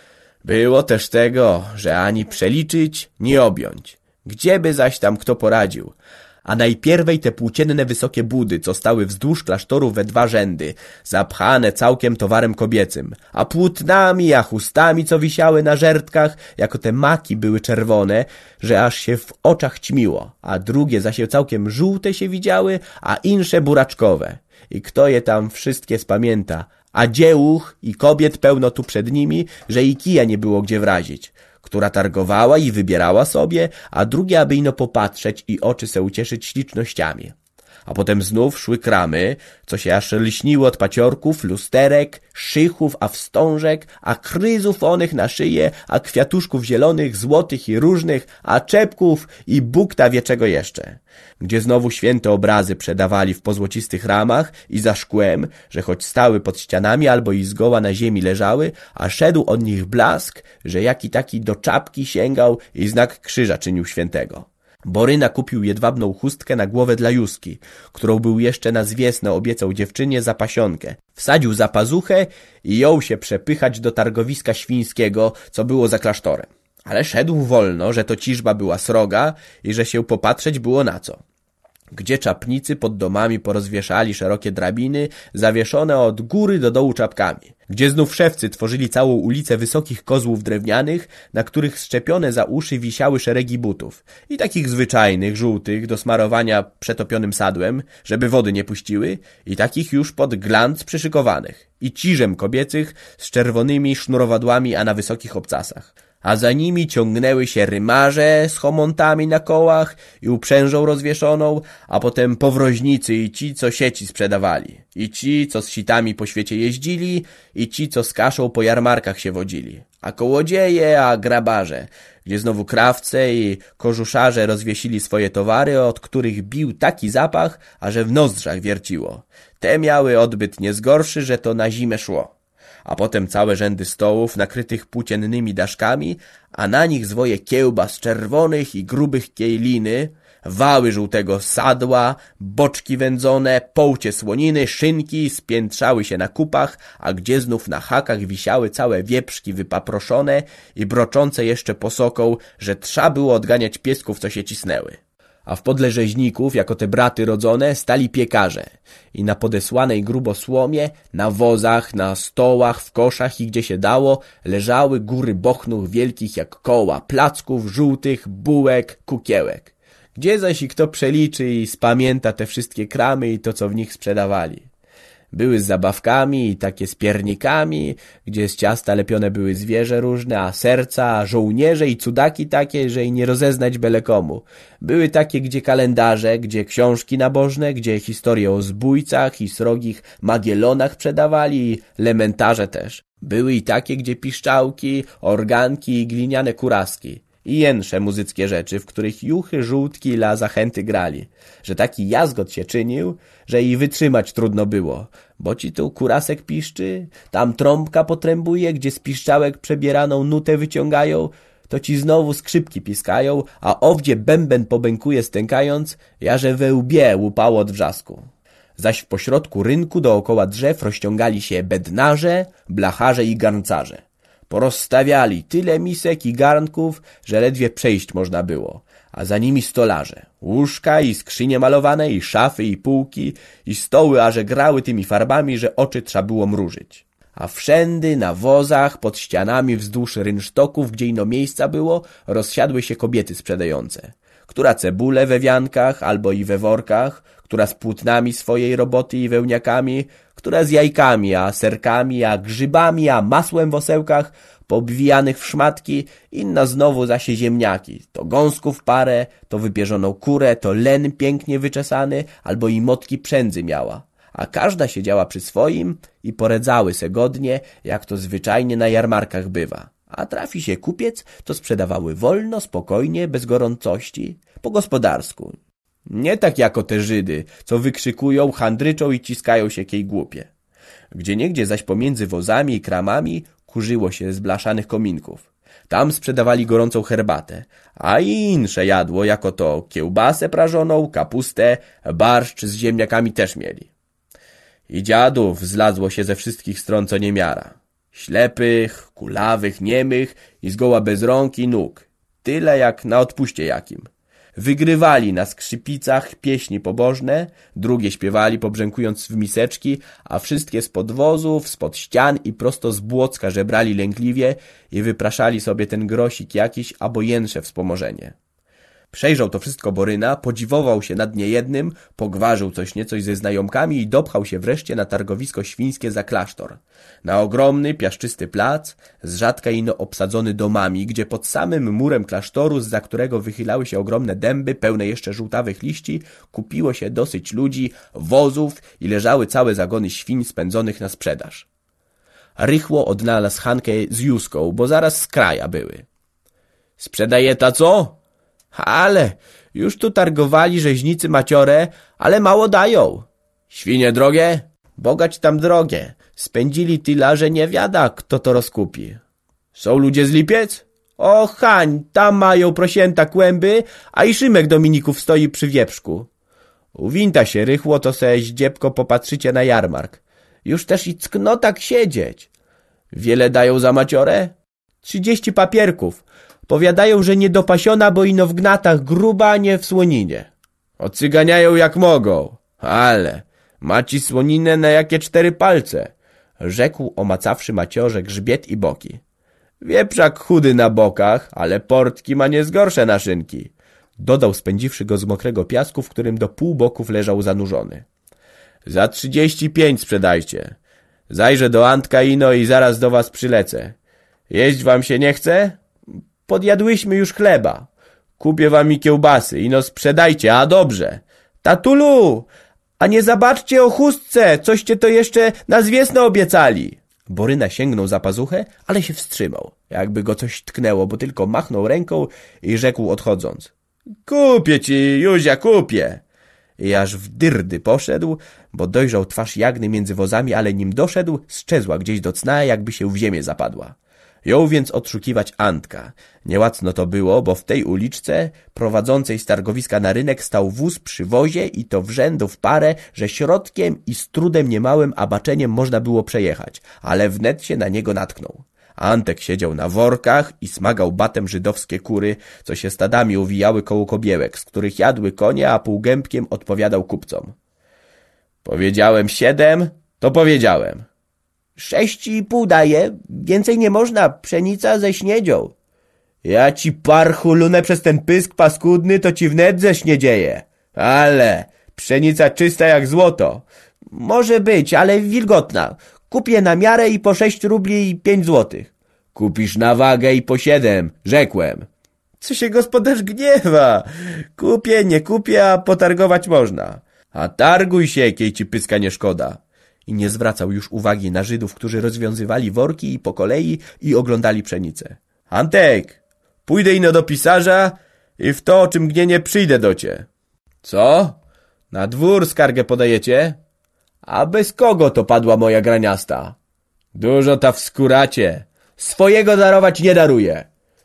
Było też tego, że ani przeliczyć, ni objąć. Gdzieby zaś tam kto poradził. A najpierwej te płócienne wysokie budy, co stały wzdłuż klasztoru we dwa rzędy, zapchane całkiem towarem kobiecym, a płótnami, a chustami, co wisiały na żertkach, jako te maki były czerwone, że aż się w oczach ćmiło, a drugie zaś całkiem żółte się widziały, a insze buraczkowe. I kto je tam wszystkie spamięta, a dziełuch i kobiet pełno tu przed nimi, że i kija nie było gdzie wrazić, która targowała i wybierała sobie, a drugie, aby ino popatrzeć i oczy se ucieszyć ślicznościami. A potem znów szły kramy, co się aż lśniło od paciorków, lusterek, szychów, a wstążek, a kryzów onych na szyję, a kwiatuszków zielonych, złotych i różnych, a czepków i Bóg ta wie czego jeszcze. Gdzie znowu święte obrazy przedawali w pozłocistych ramach i za szkłem, że choć stały pod ścianami albo i zgoła na ziemi leżały, a szedł od nich blask, że jaki taki do czapki sięgał i znak krzyża czynił świętego. Boryna kupił jedwabną chustkę na głowę dla Józki, którą był jeszcze na zwiesnę obiecał dziewczynie za pasionkę. Wsadził za pazuchę i jął się przepychać do targowiska świńskiego, co było za klasztorem. Ale szedł wolno, że to ciżba była sroga i że się popatrzeć było na co. Gdzie czapnicy pod domami porozwieszali szerokie drabiny, zawieszone od góry do dołu czapkami. Gdzie znów szewcy tworzyli całą ulicę wysokich kozłów drewnianych, na których szczepione za uszy wisiały szeregi butów. I takich zwyczajnych, żółtych, do smarowania przetopionym sadłem, żeby wody nie puściły, i takich już pod glanc przyszykowanych. I ciżem kobiecych z czerwonymi sznurowadłami, a na wysokich obcasach. A za nimi ciągnęły się rymarze z chomontami na kołach i uprzężą rozwieszoną, a potem powroźnicy i ci, co sieci sprzedawali, i ci, co z sitami po świecie jeździli, i ci, co z kaszą po jarmarkach się wodzili, a kołodzieje, a grabarze, gdzie znowu krawce i kożuszarze rozwiesili swoje towary, od których bił taki zapach, aże w nozdrzach wierciło. Te miały odbyt nie zgorszy, że to na zimę szło. A potem całe rzędy stołów nakrytych płóciennymi daszkami, a na nich zwoje kiełbas czerwonych i grubych kiejliny, wały żółtego sadła, boczki wędzone, połcie słoniny, szynki spiętrzały się na kupach, a gdzie znów na hakach wisiały całe wieprzki wypaproszone i broczące jeszcze posoką, że trza było odganiać piesków, co się cisnęły. A w podle rzeźników, jako te braty rodzone, stali piekarze i na podesłanej grubo słomie, na wozach, na stołach, w koszach i gdzie się dało, leżały góry bochnuch wielkich jak koła, placków żółtych, bułek, kukiełek. Gdzie zaś i kto przeliczy i spamięta te wszystkie kramy i to, co w nich sprzedawali. Były z zabawkami i takie z piernikami, gdzie z ciasta lepione były zwierzę różne, a serca, a żołnierze i cudaki takie, że i nie rozeznać byle komu. Były takie, gdzie kalendarze, gdzie książki nabożne, gdzie historie o zbójcach i srogich Magielonach przedawali i lementarze też. Były i takie, gdzie piszczałki, organki i gliniane kuraski. I jensze muzyckie rzeczy, w których juchy, żółtki dla zachęty grali. Że taki jazgot się czynił, że i wytrzymać trudno było. Bo ci tu kurasek piszczy, tam trąbka potrębuje, gdzie z piszczałek przebieraną nutę wyciągają, to ci znowu skrzypki piskają, a owdzie bęben pobękuje stękając, jarze we łbie łupało od wrzasku. Zaś w pośrodku rynku dookoła drzew rozciągali się bednarze, blacharze i garncarze. Porozstawiali tyle misek i garnków, że ledwie przejść można było, a za nimi stolarze. Łóżka i skrzynie malowane, i szafy, i półki, i stoły, aże grały tymi farbami, że oczy trzeba było mrużyć. A wszędy na wozach, pod ścianami wzdłuż rynsztoków, gdzie ino miejsca było, rozsiadły się kobiety sprzedające. Która cebulę we wiankach albo i we workach, która z płótnami swojej roboty i wełniakami, która z jajkami, a serkami, a grzybami, a masłem w osełkach, poobwijanych w szmatki, inna znowu zasie ziemniaki, to gąsków parę, to wypierzoną kurę, to len pięknie wyczesany, albo i motki przędzy miała. A każda siedziała przy swoim i poredzały se godnie, jak to zwyczajnie na jarmarkach bywa. A trafi się kupiec, to sprzedawały wolno, spokojnie, bez gorącości, po gospodarsku. Nie tak jako te Żydy, co wykrzykują, handryczą i ciskają się kiej głupie. Gdzieniegdzie zaś pomiędzy wozami i kramami kurzyło się z blaszanych kominków. Tam sprzedawali gorącą herbatę, a i insze jadło, jako to kiełbasę prażoną, kapustę, barszcz z ziemniakami też mieli. I dziadów zlazło się ze wszystkich stron co niemiara. Ślepych, kulawych, niemych i zgoła bez rąk i nóg. Tyle jak na odpuście jakim. Wygrywali na skrzypicach pieśni pobożne, drugie śpiewali pobrzękując w miseczki, a wszystkie z podwozów, spod ścian i prosto z Błocka żebrali lękliwie i wypraszali sobie ten grosik jakiś albo jensze wspomożenie. Przejrzał to wszystko Boryna, podziwował się nad niejednym, pogwarzył coś niecoś ze znajomkami i dopchał się wreszcie na targowisko świńskie za klasztor. Na ogromny, piaszczysty plac, z rzadka ino obsadzony domami, gdzie pod samym murem klasztoru, zza którego wychylały się ogromne dęby, pełne jeszcze żółtawych liści, kupiło się dosyć ludzi, wozów i leżały całe zagony świń spędzonych na sprzedaż. Rychło odnalazł Hankę z Józką, bo zaraz z kraja były. Sprzedaje ta co? Ale, już tu targowali rzeźnicy maciore, ale mało dają. Świnie drogie? Bogać tam drogie. Spędzili tyle, że nie wiada, kto to rozkupi. Są ludzie z Lipiec? O, Hań, tam mają prosięta kłęby, a i Szymek Dominików stoi przy wieprzku. Uwinta się rychło, to se ździebko popatrzycie na jarmark. Już też i ckno tak siedzieć. Wiele dają za maciore? 30 papierków. Powiadają, że niedopasiona, bo ino w gnatach gruba, nie w słoninie. Ocyganiają jak mogą. Ale maci słoninę na jakie 4 palce? Rzekł, omacawszy maciorze grzbiet i boki. Wieprzak chudy na bokach, ale portki ma nie zgorsze naszynki. Dodał, spędziwszy go z mokrego piasku, w którym do pół boków leżał zanurzony. Za 35 sprzedajcie. Zajrzę do Antka ino i zaraz do was przylecę. Jeść wam się nie chce? Podjadłyśmy już chleba. Kupię wam i kiełbasy, ino sprzedajcie, a dobrze. Tatulu, a nie zabaczcie o chustce, coście to jeszcze na zwiesnę obiecali. Boryna sięgnął za pazuchę, ale się wstrzymał, jakby go coś tknęło, bo tylko machnął ręką i rzekł odchodząc. Kupię ci, Józia, kupię. I aż w dyrdy poszedł, bo dojrzał twarz Jagny między wozami, ale nim doszedł, sczezła gdzieś do cna, jakby się w ziemię zapadła. Jął więc odszukiwać Antka. Niełacno to było, bo w tej uliczce, prowadzącej z targowiska na rynek, stał wóz przy wozie i to w rzędu w parę, że środkiem i z trudem niemałym abaczeniem można było przejechać, ale wnet się na niego natknął. Antek siedział na workach i smagał batem żydowskie kury, co się stadami uwijały koło kobiełek, z których jadły konie, a półgębkiem odpowiadał kupcom. Powiedziałem 7, to powiedziałem. 6,5 daję, więcej nie można, pszenica ze śniedzią. Ja ci parchu lunę przez ten pysk paskudny, to ci wnet ze śniedzieje. Ale pszenica czysta jak złoto. Może być, ale wilgotna. Kupię na miarę i po 6 rubli i 5 złotych. Kupisz na wagę i po 7, rzekłem. Co się gospodarz gniewa? Kupię, nie kupię, a potargować można. A targuj się, kiej ci pyska nie szkoda. I nie zwracał już uwagi na Żydów, którzy rozwiązywali worki i po kolei i oglądali pszenicę. Antek, pójdę ino do pisarza i w to, o czym gnienie, przyjdę do cię. Co? Na dwór skargę podajecie? A bez kogo to padła moja graniasta? Dużo ta wskuracie. Swojego darować nie daruję.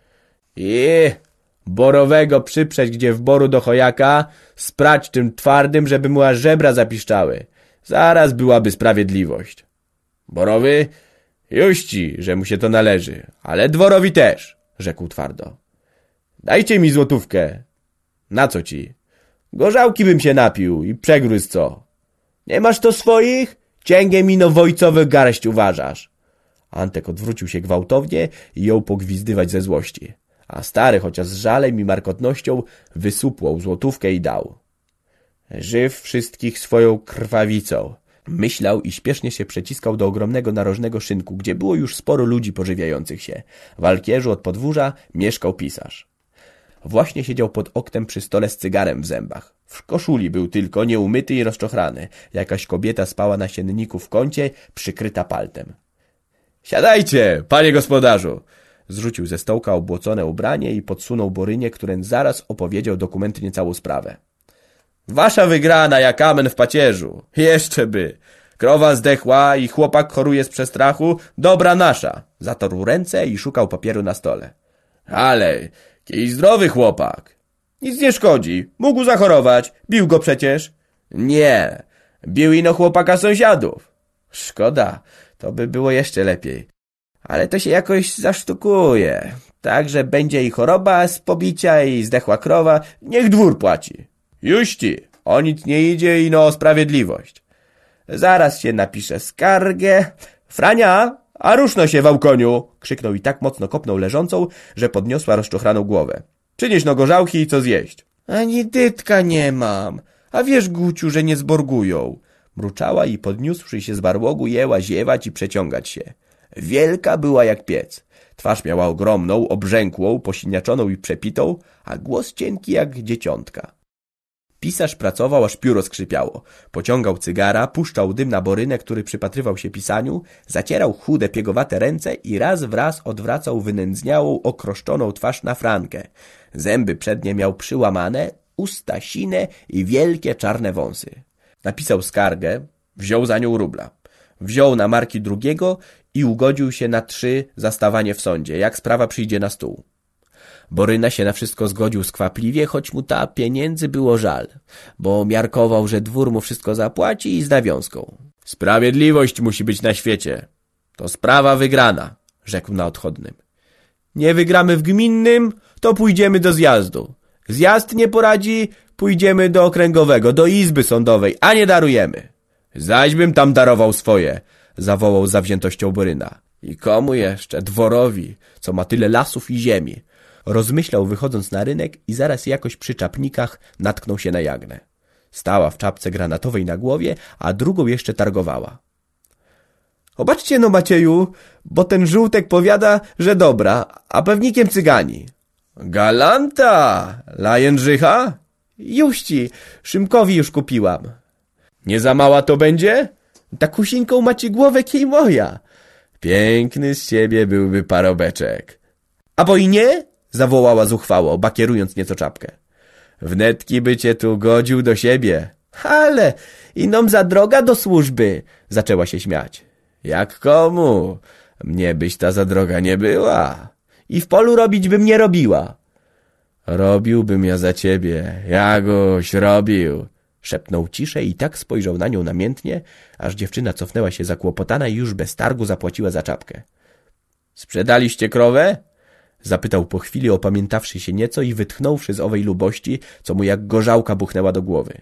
I borowego przyprzeć gdzie w boru do chojaka, sprać czym twardym, żeby mu aż żebra zapiszczały. Zaraz byłaby sprawiedliwość. Borowy? Juści, że mu się to należy, ale dworowi też, rzekł twardo. Dajcie mi złotówkę. Na co ci? Gorzałki bym się napił i przegryzł co. Nie masz to swoich? Cięgiem ino wojcowych garść uważasz. Antek odwrócił się gwałtownie i jął pogwizdywać ze złości. A stary, chociaż z żalem i markotnością, wysupłał złotówkę i dał. Żyw wszystkich swoją krwawicą. Myślał i śpiesznie się przeciskał do ogromnego narożnego szynku, gdzie było już sporo ludzi pożywiających się. W alkierzu od podwórza mieszkał pisarz. Właśnie siedział pod oknem przy stole z cygarem w zębach. W koszuli był tylko, nieumyty i rozczochrany. Jakaś kobieta spała na sienniku w kącie, przykryta paltem. Siadajcie, panie gospodarzu! Zrzucił ze stołka obłocone ubranie i podsunął Borynie, który zaraz opowiedział dokumentnie całą sprawę. Wasza wygrana jak amen w pacierzu. Jeszcze by. Krowa zdechła i chłopak choruje z przestrachu. Dobra nasza. Zatarł ręce i szukał papieru na stole. Ale, jakiś zdrowy chłopak. Nic nie szkodzi, mógł zachorować, bił go przecież. Nie, bił ino chłopaka sąsiadów. Szkoda, to by było jeszcze lepiej. Ale to się jakoś zasztukuje. Tak, że będzie i choroba z pobicia i zdechła krowa, niech dwór płaci. Juści, o nic nie idzie ino o sprawiedliwość. Zaraz się napisze skargę. Frania, a ruszno się, wałkoniu! Krzyknął i tak mocno kopnął leżącą, że podniosła rozczochraną głowę. Przynieś no gorzałki i co zjeść. Ani dytka nie mam. A wiesz, Guciu, że nie zborgują. Mruczała i podniósłszy się z barłogu jęła ziewać i przeciągać się. Wielka była jak piec. Twarz miała ogromną, obrzękłą, posiniaczoną i przepitą, a głos cienki jak dzieciątka. Pisarz pracował, aż pióro skrzypiało. Pociągał cygara, puszczał dym na borynę, który przypatrywał się pisaniu, zacierał chude, piegowate ręce i raz w raz odwracał wynędzniałą, okroszczoną twarz na Frankę. Zęby przednie miał przyłamane, usta sine i wielkie czarne wąsy. Napisał skargę, wziął za nią rubla. Wziął na marki drugiego i ugodził się na 3 za stawanie w sądzie, jak sprawa przyjdzie na stół. Boryna się na wszystko zgodził skwapliwie, choć mu ta pieniędzy było żal, bo miarkował, że dwór mu wszystko zapłaci i z nawiązką. Sprawiedliwość musi być na świecie. To sprawa wygrana, rzekł na odchodnym. Nie wygramy w gminnym, to pójdziemy do zjazdu. Zjazd nie poradzi, pójdziemy do okręgowego, do izby sądowej, a nie darujemy. Zaś bym tam darował swoje, zawołał z zawziętością Boryna. I komu jeszcze? Dworowi, co ma tyle lasów i ziemi. Rozmyślał, wychodząc na rynek i zaraz jakoś przy czapnikach natknął się na Jagnę. Stała w czapce granatowej na głowie, a drugą jeszcze targowała. Obaczcie no, Macieju, bo ten żółtek powiada, że dobra, a pewnikiem cygani. Galanta! Dla Jędrzycha? Juści, Szymkowi już kupiłam. Nie za mała to będzie? Takusieńką macie głowę kiej moja. Piękny z ciebie byłby parobeczek. A bo i nie? Zawołała zuchwało, bakierując nieco czapkę. Wnetki by cię tu godził do siebie. Ale inom za droga do służby, zaczęła się śmiać. Jak komu? Mnie byś ta za droga nie była. I w polu robić bym nie robiła. Robiłbym ja za ciebie, Jagoś, robił. Szepnął ciszej i tak spojrzał na nią namiętnie, aż dziewczyna cofnęła się zakłopotana i już bez targu zapłaciła za czapkę. Sprzedaliście krowę? Zapytał po chwili, opamiętawszy się nieco i wytchnąwszy z owej lubości, co mu jak gorzałka buchnęła do głowy.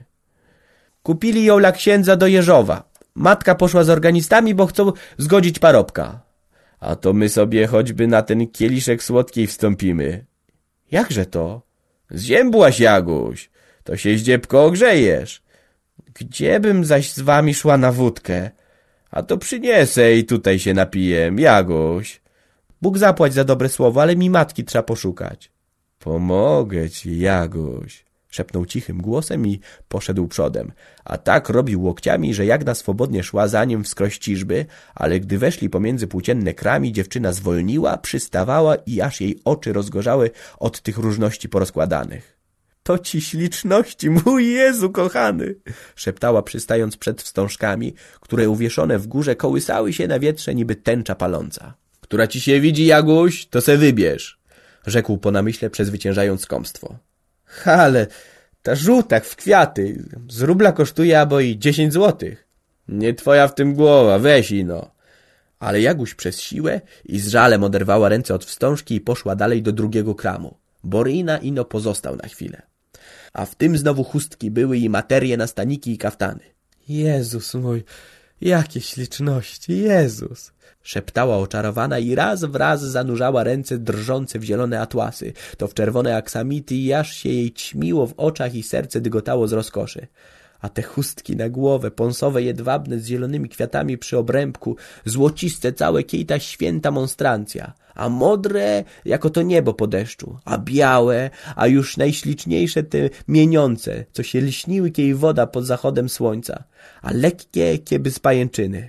Kupili ją dla księdza do Jeżowa. Matka poszła z organistami, bo chcą zgodzić parobka. A to my sobie choćby na ten kieliszek słodkiej wstąpimy. Jakże to? Zziębłaś, Jaguś. To się zdziebko ogrzejesz. Gdziebym zaś z wami szła na wódkę? A to przyniesę i tutaj się napiję, Jaguś. Bóg zapłać za dobre słowo, ale mi matki trzeba poszukać. Pomogę ci, Jaguś, szepnął cichym głosem i poszedł przodem, a tak robił łokciami, że Jagna swobodnie szła za nim wskroś ciżby, ale gdy weszli pomiędzy płócienne krami, dziewczyna zwolniła, przystawała i aż jej oczy rozgorzały od tych różności porozkładanych. To ci śliczności, mój Jezu kochany! Szeptała, przystając przed wstążkami, które uwieszone w górze kołysały się na wietrze niby tęcza paląca. Która ci się widzi, Jaguś, to se wybierz, rzekł po namyśle, przezwyciężając skąpstwo. Ale ta żółtak w kwiaty z rubla kosztuje abo i 10 złotych. Nie twoja w tym głowa, weź ino. Ale Jaguś przez siłę i z żalem oderwała ręce od wstążki i poszła dalej do drugiego kramu. Boryna ino pozostał na chwilę. A w tym znowu chustki były i materie na staniki i kaftany. Jezus mój, jakie śliczności, Jezus! Szeptała oczarowana i raz w raz zanurzała ręce drżące w zielone atłasy, to w czerwone aksamity i aż się jej ćmiło w oczach i serce dygotało z rozkoszy. A te chustki na głowę, pąsowe jedwabne z zielonymi kwiatami przy obrębku, złociste całe kiej ta święta monstrancja, a modre jako to niebo po deszczu, a białe, a już najśliczniejsze te mieniące, co się lśniły kiej woda pod zachodem słońca, a lekkie kieby z pajęczyny.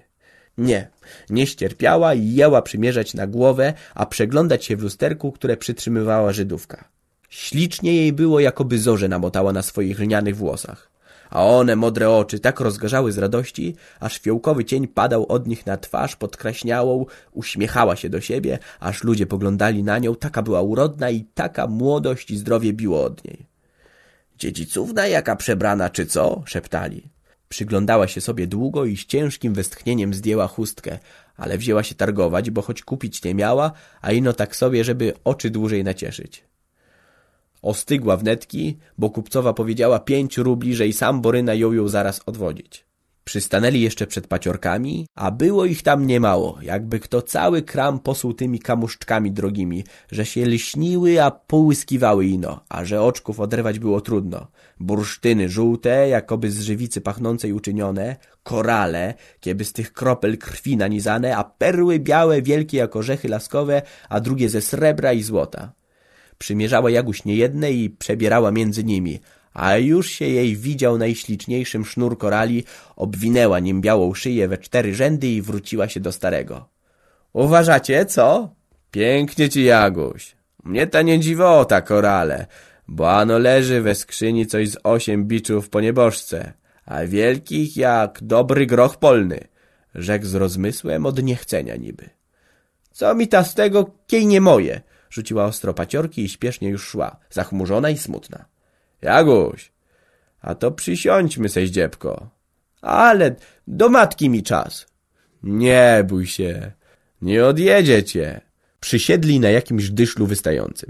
Nie ścierpiała i jęła przymierzać na głowę, a przeglądać się w lusterku, które przytrzymywała Żydówka. Ślicznie jej było, jakoby zorze namotała na swoich lnianych włosach. a one, modre oczy, tak rozgorzały z radości, aż fiołkowy cień padał od nich na twarz podkraśniałą, uśmiechała się do siebie, aż ludzie poglądali na nią, taka była urodna i taka młodość i zdrowie biło od niej. Dziedzicówna jaka przebrana, czy co? Szeptali. Przyglądała się sobie długo i z ciężkim westchnieniem zdjęła chustkę, ale wzięła się targować, bo choć kupić nie miała, a ino tak sobie, żeby oczy dłużej nacieszyć. Ostygła wnetki, bo kupcowa powiedziała 5 rubli, że i sam Boryna ją zaraz odwodzić. Przystanęli jeszcze przed paciorkami, a było ich tam niemało, jakby kto cały kram posłuł tymi kamuszczkami drogimi, że się lśniły, a połyskiwały ino, a że oczków oderwać było trudno. Bursztyny żółte, jakoby z żywicy pachnącej uczynione, korale, kieby z tych kropel krwi nanizane, a perły białe, wielkie jak orzechy laskowe, a drugie ze srebra i złota. Przymierzała Jaguś niejedne i przebierała między nimi, a już się jej widział najśliczniejszym sznur korali, obwinęła nim białą szyję we 4 rzędy i wróciła się do starego. Uważacie, co? Pięknie ci, Jaguś. Mnie ta nie dziwota, korale, bo ano leży we skrzyni coś z 8 biczów po nieboszce, a wielkich jak dobry groch polny, rzekł z rozmysłem od niechcenia niby. Co mi ta z tego, kiej nie moje, rzuciła ostro paciorki i śpiesznie już szła, zachmurzona i smutna. Jaguś, a to przysiądźmy se, dziebko. Ale do matki mi czas. Nie bój się, nie odjedzie cię. Przysiedli na jakimś dyszlu wystającym.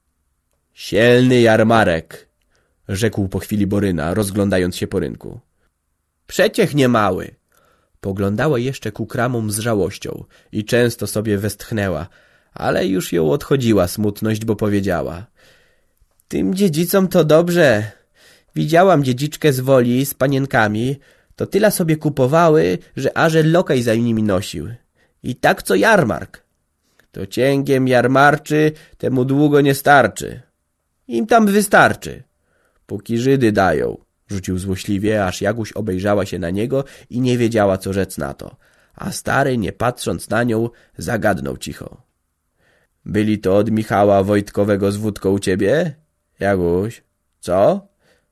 Sielny jarmarek, rzekł po chwili Boryna, rozglądając się po rynku. Przeciech nie mały. Poglądała jeszcze ku kramom z żałością i często sobie westchnęła, ale już ją odchodziła smutność, bo powiedziała: tym dziedzicom to dobrze. Widziałam dziedziczkę z Woli z panienkami, to tyle sobie kupowały, że aże lokaj za nimi nosił. I tak co jarmark. Kto cięgiem jarmarczy, temu długo nie starczy. Im tam wystarczy. Póki Żydy dają, rzucił złośliwie, aż Jaguś obejrzała się na niego i nie wiedziała, co rzec na to. A stary, nie patrząc na nią, zagadnął cicho. Byli to od Michała Wojtkowego z wódką u ciebie? Jaguś, co?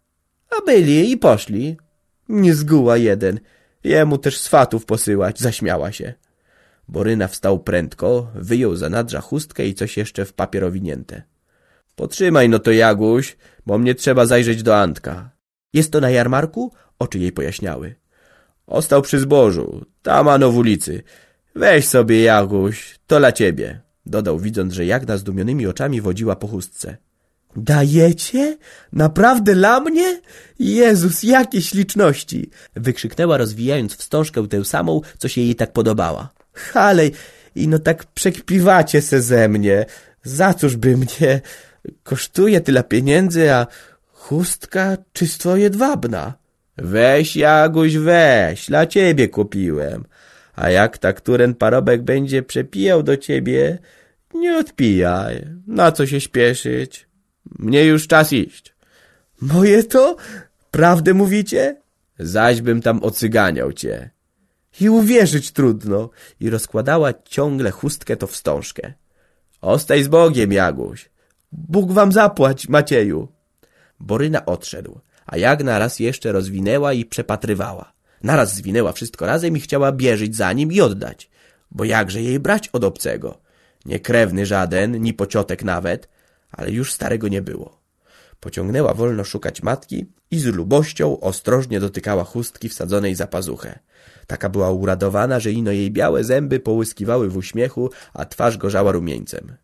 A byli i poszli. Nie zguła jeden. Jemu też swatów posyłać, zaśmiała się. Boryna wstał prędko, wyjął za nadrza chustkę i coś jeszcze w papier owinięte. Potrzymaj no to, Jaguś, bo mnie trzeba zajrzeć do Antka. Jest to na jarmarku? Oczy jej pojaśniały. Ostał przy zbożu, tam ano w ulicy. Weź sobie, Jaguś, to dla ciebie, dodał, widząc, że Jagna zdumionymi oczami wodziła po chustce. Dajecie? Naprawdę dla mnie? Jezus, jakie śliczności! Wykrzyknęła, rozwijając wstążkę tę samą, co się jej tak podobała. Halej, ino tak przekpiwacie se ze mnie. Za cóż by mnie? Kosztuje tyle pieniędzy, a chustka czysto jedwabna. Weź, Jaguś, weź, dla ciebie kupiłem. A jak tak któren parobek będzie przepijał do ciebie, nie odpijaj. Na co się śpieszyć? Mnie już czas iść. Moje to? Prawdę mówicie? Zaś bym tam ocyganiał cię. I uwierzyć trudno. I rozkładała ciągle chustkę to wstążkę. Ostaj z Bogiem, Jaguś. Bóg wam zapłać, Macieju. Boryna odszedł, a Jagna raz jeszcze rozwinęła i przepatrywała. Naraz zwinęła wszystko razem i chciała bieżyć za nim i oddać. Bo jakże jej brać od obcego? Nie krewny żaden, ni pociotek nawet, ale już starego nie było. Pociągnęła wolno szukać matki i z lubością ostrożnie dotykała chustki wsadzonej za pazuchę. Taka była uradowana, że ino jej białe zęby połyskiwały w uśmiechu, a twarz gorzała rumieńcem.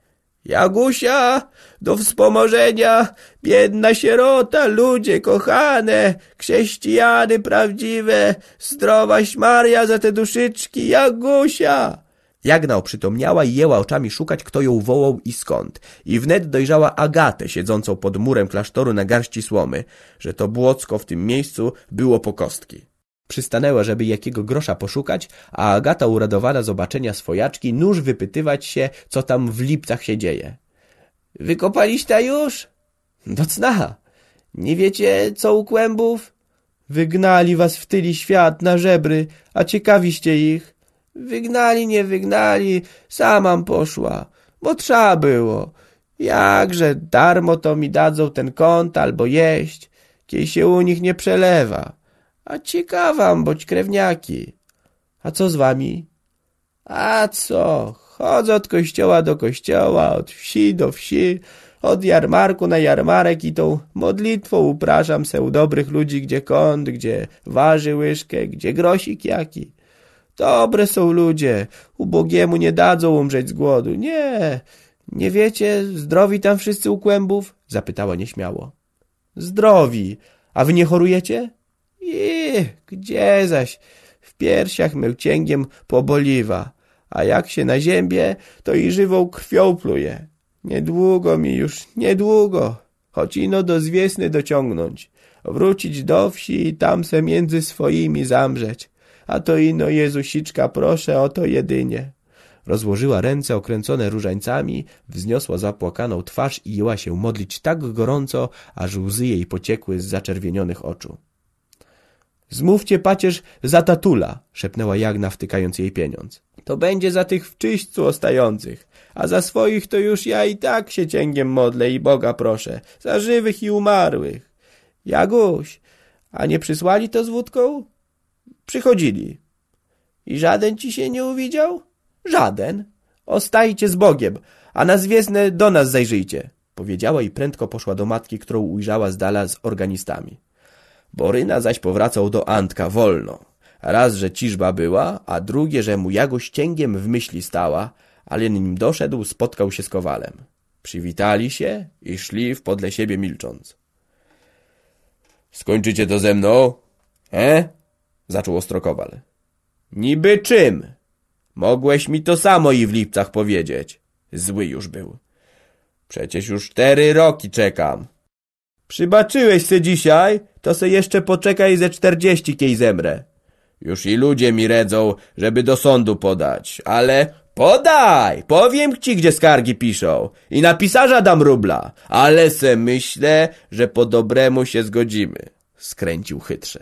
Jagusia, do wspomożenia, biedna sierota, ludzie kochane, chrześcijany prawdziwe, zdrowaś Maria za te duszyczki, Jagusia! Jagna oprzytomniała i jęła oczami szukać, kto ją wołał i skąd. I wnet dojrzała Agatę, siedzącą pod murem klasztoru na garści słomy, że to błocko w tym miejscu było po kostki. Przystanęła, żeby jakiego grosza poszukać, a Agata, uradowana z zobaczenia swojaczki, nóż wypytywać się, co tam w Lipcach się dzieje. Wykopaliście już? Do cna. Nie wiecie, co u kłębów? Wygnali was w tyli świat na żebry, a ciekawiście ich. Wygnali, nie wygnali, samam poszła, bo trzeba było. Jakże darmo to mi dadzą ten kąt albo jeść. kiej się u nich nie przelewa. A ciekawam, boć krewniaki. A co z wami? A co? Chodzę od kościoła do kościoła, od wsi do wsi, od jarmarku na jarmarek i tą modlitwą upraszam se u dobrych ludzi gdzie kąt, gdzie waży łyżkę, gdzie grosik jaki. Dobre są ludzie, ubogiemu nie dadzą umrzeć z głodu. Nie wiecie, zdrowi tam wszyscy u kłębów? Zapytała nieśmiało. Zdrowi, a wy nie chorujecie? Gdzie zaś? W piersiach mył cięgiem poboliwa, a jak się na ziębie, to i żywą krwią pluje. Niedługo mi już, niedługo, choć ino do Zwiesny dociągnąć, wrócić do wsi i tam se między swoimi zamrzeć. A to ino Jezusiczka, proszę o to jedynie. Rozłożyła ręce okręcone różańcami, wzniosła zapłakaną twarz i jęła się modlić tak gorąco, aż łzy jej pociekły z zaczerwienionych oczu. Zmówcie pacierz za tatula, szepnęła Jagna, wtykając jej pieniądz. To będzie za tych w czyśćcu ostających, a za swoich to już ja i tak się cięgiem modlę i Boga proszę, za żywych i umarłych. Jaguś, a nie przysłali to z wódką? Przychodzili. I żaden ci się nie uwidział? Żaden. Ostajcie z Bogiem, a na Zwiesnę do nas zajrzyjcie, powiedziała i prędko poszła do matki, którą ujrzała z dala z organistami. Boryna zaś powracał do Antka wolno. Raz, że ciżba była, a drugie, że mu Jagoś cięgiem w myśli stała, ale nim doszedł, spotkał się z Kowalem. Przywitali się i szli w podle siebie milcząc. Skończycie to ze mną? Zaczął ostro Kowal. Niby czym? Mogłeś mi to samo i w Lipcach powiedzieć. Zły już był. Przecież już 4 roki czekam. Przybaczyłeś se dzisiaj, to se jeszcze poczekaj ze 40 kiej zemrę. Już i ludzie mi redzą, żeby do sądu podać, ale podaj, powiem ci, gdzie skargi piszą i na pisarza dam rubla, ale se myślę, że po dobremu się zgodzimy, skręcił chytrze.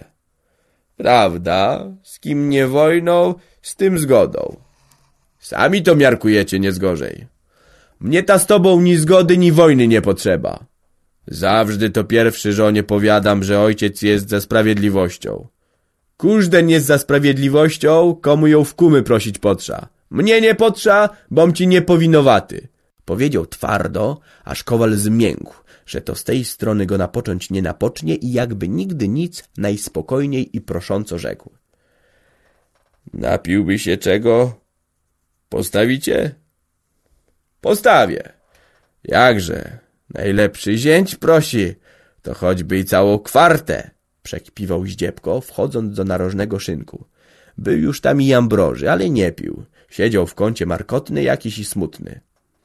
Prawda, z kim nie wojną, z tym zgodą. Sami to miarkujecie nie zgorzej. Mnie ta z tobą ni zgody, ni wojny nie potrzeba. Zawsze to pierwszy żonie powiadam, że ojciec jest za sprawiedliwością. Każden jest za sprawiedliwością, komu ją w kumy prosić potrza. Mnie nie potrza, bom ci niepowinowaty. Powiedział twardo, aż Kowal zmiękł, że to z tej strony go napocząć nie napocznie i jakby nigdy nic, najspokojniej i prosząco rzekł. Napiłby się czego? Postawicie? Postawię. Jakże? Najlepszy zięć prosi, to choćby i całą kwartę, przekpiwał Zdziebko, wchodząc do narożnego szynku. Był już tam i Ambroży, ale nie pił. Siedział w kącie markotny jakiś i smutny.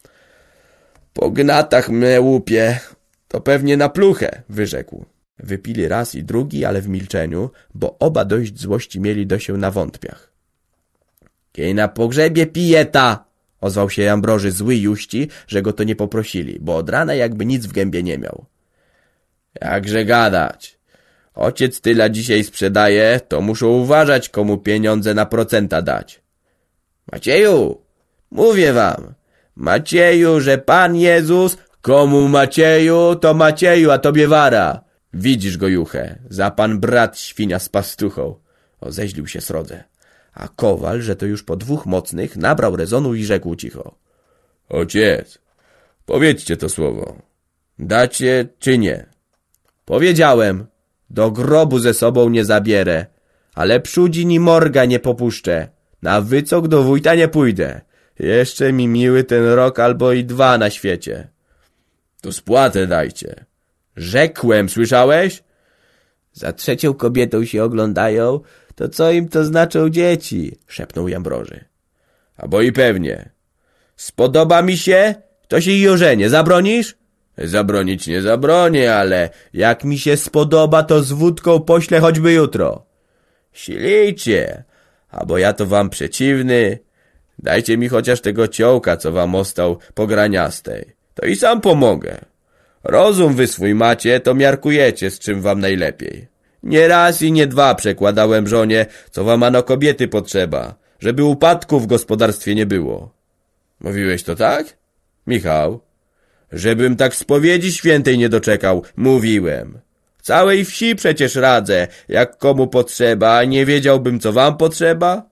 Po gnatach mnie łupie, to pewnie na pluchę, wyrzekł. Wypili raz i drugi, ale w milczeniu, bo oba dość złości mieli do się na wątpiach. Kiej na pogrzebie pije ta! Ozwał się Ambroży zły juści, że go to nie poprosili, bo od rana jakby nic w gębie nie miał. Jakże gadać. Ojciec tyle dzisiaj sprzedaje, to muszą uważać, komu pieniądze na procenta dać. Macieju, mówię wam, Macieju, że Pan Jezus, komu Macieju, to Macieju, a tobie wara. Widzisz go, juchę, za pan brat świnia z pastuchą. Ozeźlił się srodze. A Kowal, że to już po 2 mocnych, nabrał rezonu i rzekł cicho. Ojciec, powiedzcie to słowo. Dacie czy nie? Powiedziałem, do grobu ze sobą nie zabierę, ale przudzi ni morga nie popuszczę. Na wycok do wójta nie pójdę. Jeszcze mi miły ten rok albo i 2 na świecie. To spłatę dajcie. Rzekłem, słyszałeś? Za 3. kobietą się oglądają, to co im to znaczą dzieci? Szepnął Ambroży. A bo i pewnie. Spodoba mi się, to się i ożenię. Zabronisz? Zabronić nie zabronię, ale jak mi się spodoba, to z wódką poślę choćby jutro. Silijcie, a bo ja to wam przeciwny. Dajcie mi chociaż tego ciołka, co wam ostał po graniastej. To i sam pomogę. Rozum wy swój macie, to miarkujecie, z czym wam najlepiej. Nie raz i nie 2 przekładałem żonie, co wam ano kobiety potrzeba, żeby upadku w gospodarstwie nie było. Mówiłeś to tak? Michał? Żebym tak spowiedzi świętej nie doczekał, mówiłem. Całej wsi przecież radzę, jak komu potrzeba, a nie wiedziałbym, co wam potrzeba?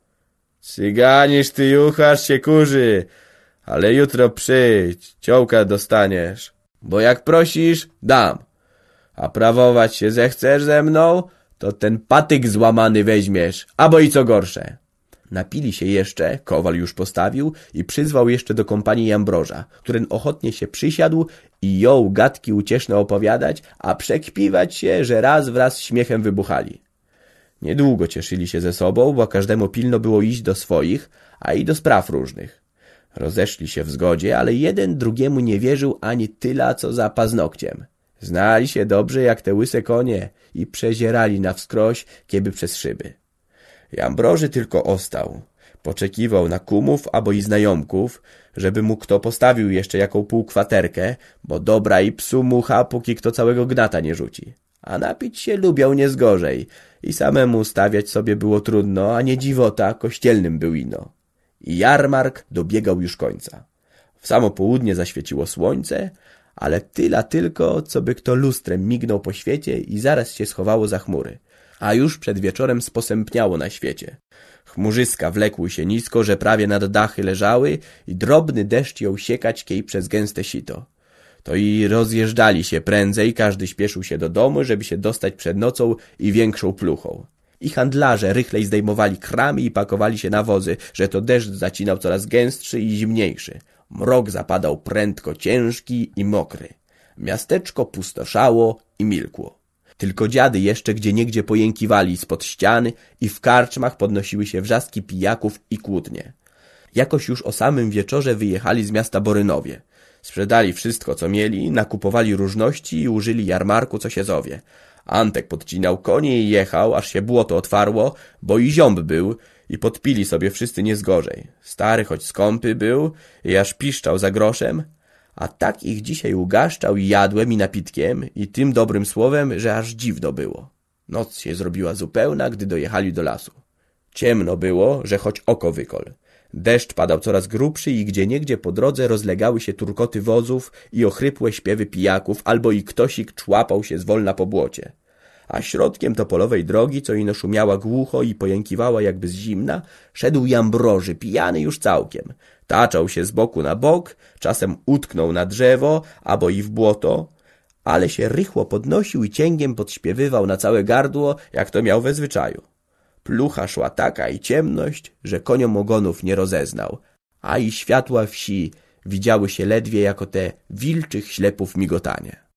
Cyganisz ty, juchasz się kurzy, ale jutro przyjdź, ciołka dostaniesz, bo jak prosisz, dam, a prawować się zechcesz ze mną, to ten patyk złamany weźmiesz, albo i co gorsze. Napili się jeszcze, kowal już postawił i przyzwał jeszcze do kompanii Jambroża, któren ochotnie się przysiadł i jął gadki ucieszne opowiadać, a przekpiwać się, że raz wraz śmiechem wybuchali. Niedługo cieszyli się ze sobą, bo każdemu pilno było iść do swoich, a i do spraw różnych. Rozeszli się w zgodzie, ale jeden drugiemu nie wierzył ani tyle, co za paznokciem. Znali się dobrze jak te łyse konie i przezierali na wskroś, kieby przez szyby. Jambroży tylko ostał. Poczekiwał na kumów albo i znajomków, żeby mu kto postawił jeszcze jaką półkwaterkę, bo dobra i psu mucha, póki kto całego gnata nie rzuci. A napić się lubiał nie zgorzej i samemu stawiać sobie było trudno, a nie dziwota, kościelnym był ino. I jarmark dobiegał już końca. W samo południe zaświeciło słońce, ale tyle tylko, co by kto lustrem mignął po świecie i zaraz się schowało za chmury. A już przed wieczorem sposępniało na świecie. Chmurzyska wlekły się nisko, że prawie nad dachy leżały i drobny deszcz jął siekać kiej przez gęste sito. To i rozjeżdżali się prędzej, każdy śpieszył się do domu, żeby się dostać przed nocą i większą pluchą. I handlarze rychlej zdejmowali kramy i pakowali się na wozy, że to deszcz zacinał coraz gęstszy i zimniejszy. Mrok zapadał prędko ciężki i mokry. Miasteczko pustoszało i milkło. Tylko dziady jeszcze gdzieniegdzie pojękiwali spod ściany i w karczmach podnosiły się wrzaski pijaków i kłótnie. Jakoś już o samym wieczorze wyjechali z miasta Borynowie. Sprzedali wszystko, co mieli, nakupowali różności i użyli jarmarku, co się zowie. Antek podcinał konie i jechał, aż się błoto otwarło, bo i ziąb był i podpili sobie wszyscy niezgorzej. Stary choć skąpy był i aż piszczał za groszem, a tak ich dzisiaj ugaszczał i jadłem i napitkiem i tym dobrym słowem, że aż dziwno było. Noc się zrobiła zupełna, gdy dojechali do lasu. Ciemno było, że choć oko wykol. Deszcz padał coraz grubszy i gdzieniegdzie po drodze rozlegały się turkoty wozów i ochrypłe śpiewy pijaków, albo i ktośik człapał się zwolna po błocie. A środkiem topolowej drogi, co ino szumiała głucho i pojękiwała jakby z zimna, szedł Jambroży, pijany już całkiem. Taczał się z boku na bok, czasem utknął na drzewo, albo i w błoto, ale się rychło podnosił i cięgiem podśpiewywał na całe gardło, jak to miał we zwyczaju. Plucha szła taka i ciemność, że koniom ogonów nie rozeznał, a i światła wsi widziały się ledwie jako te wilczych ślepów migotanie.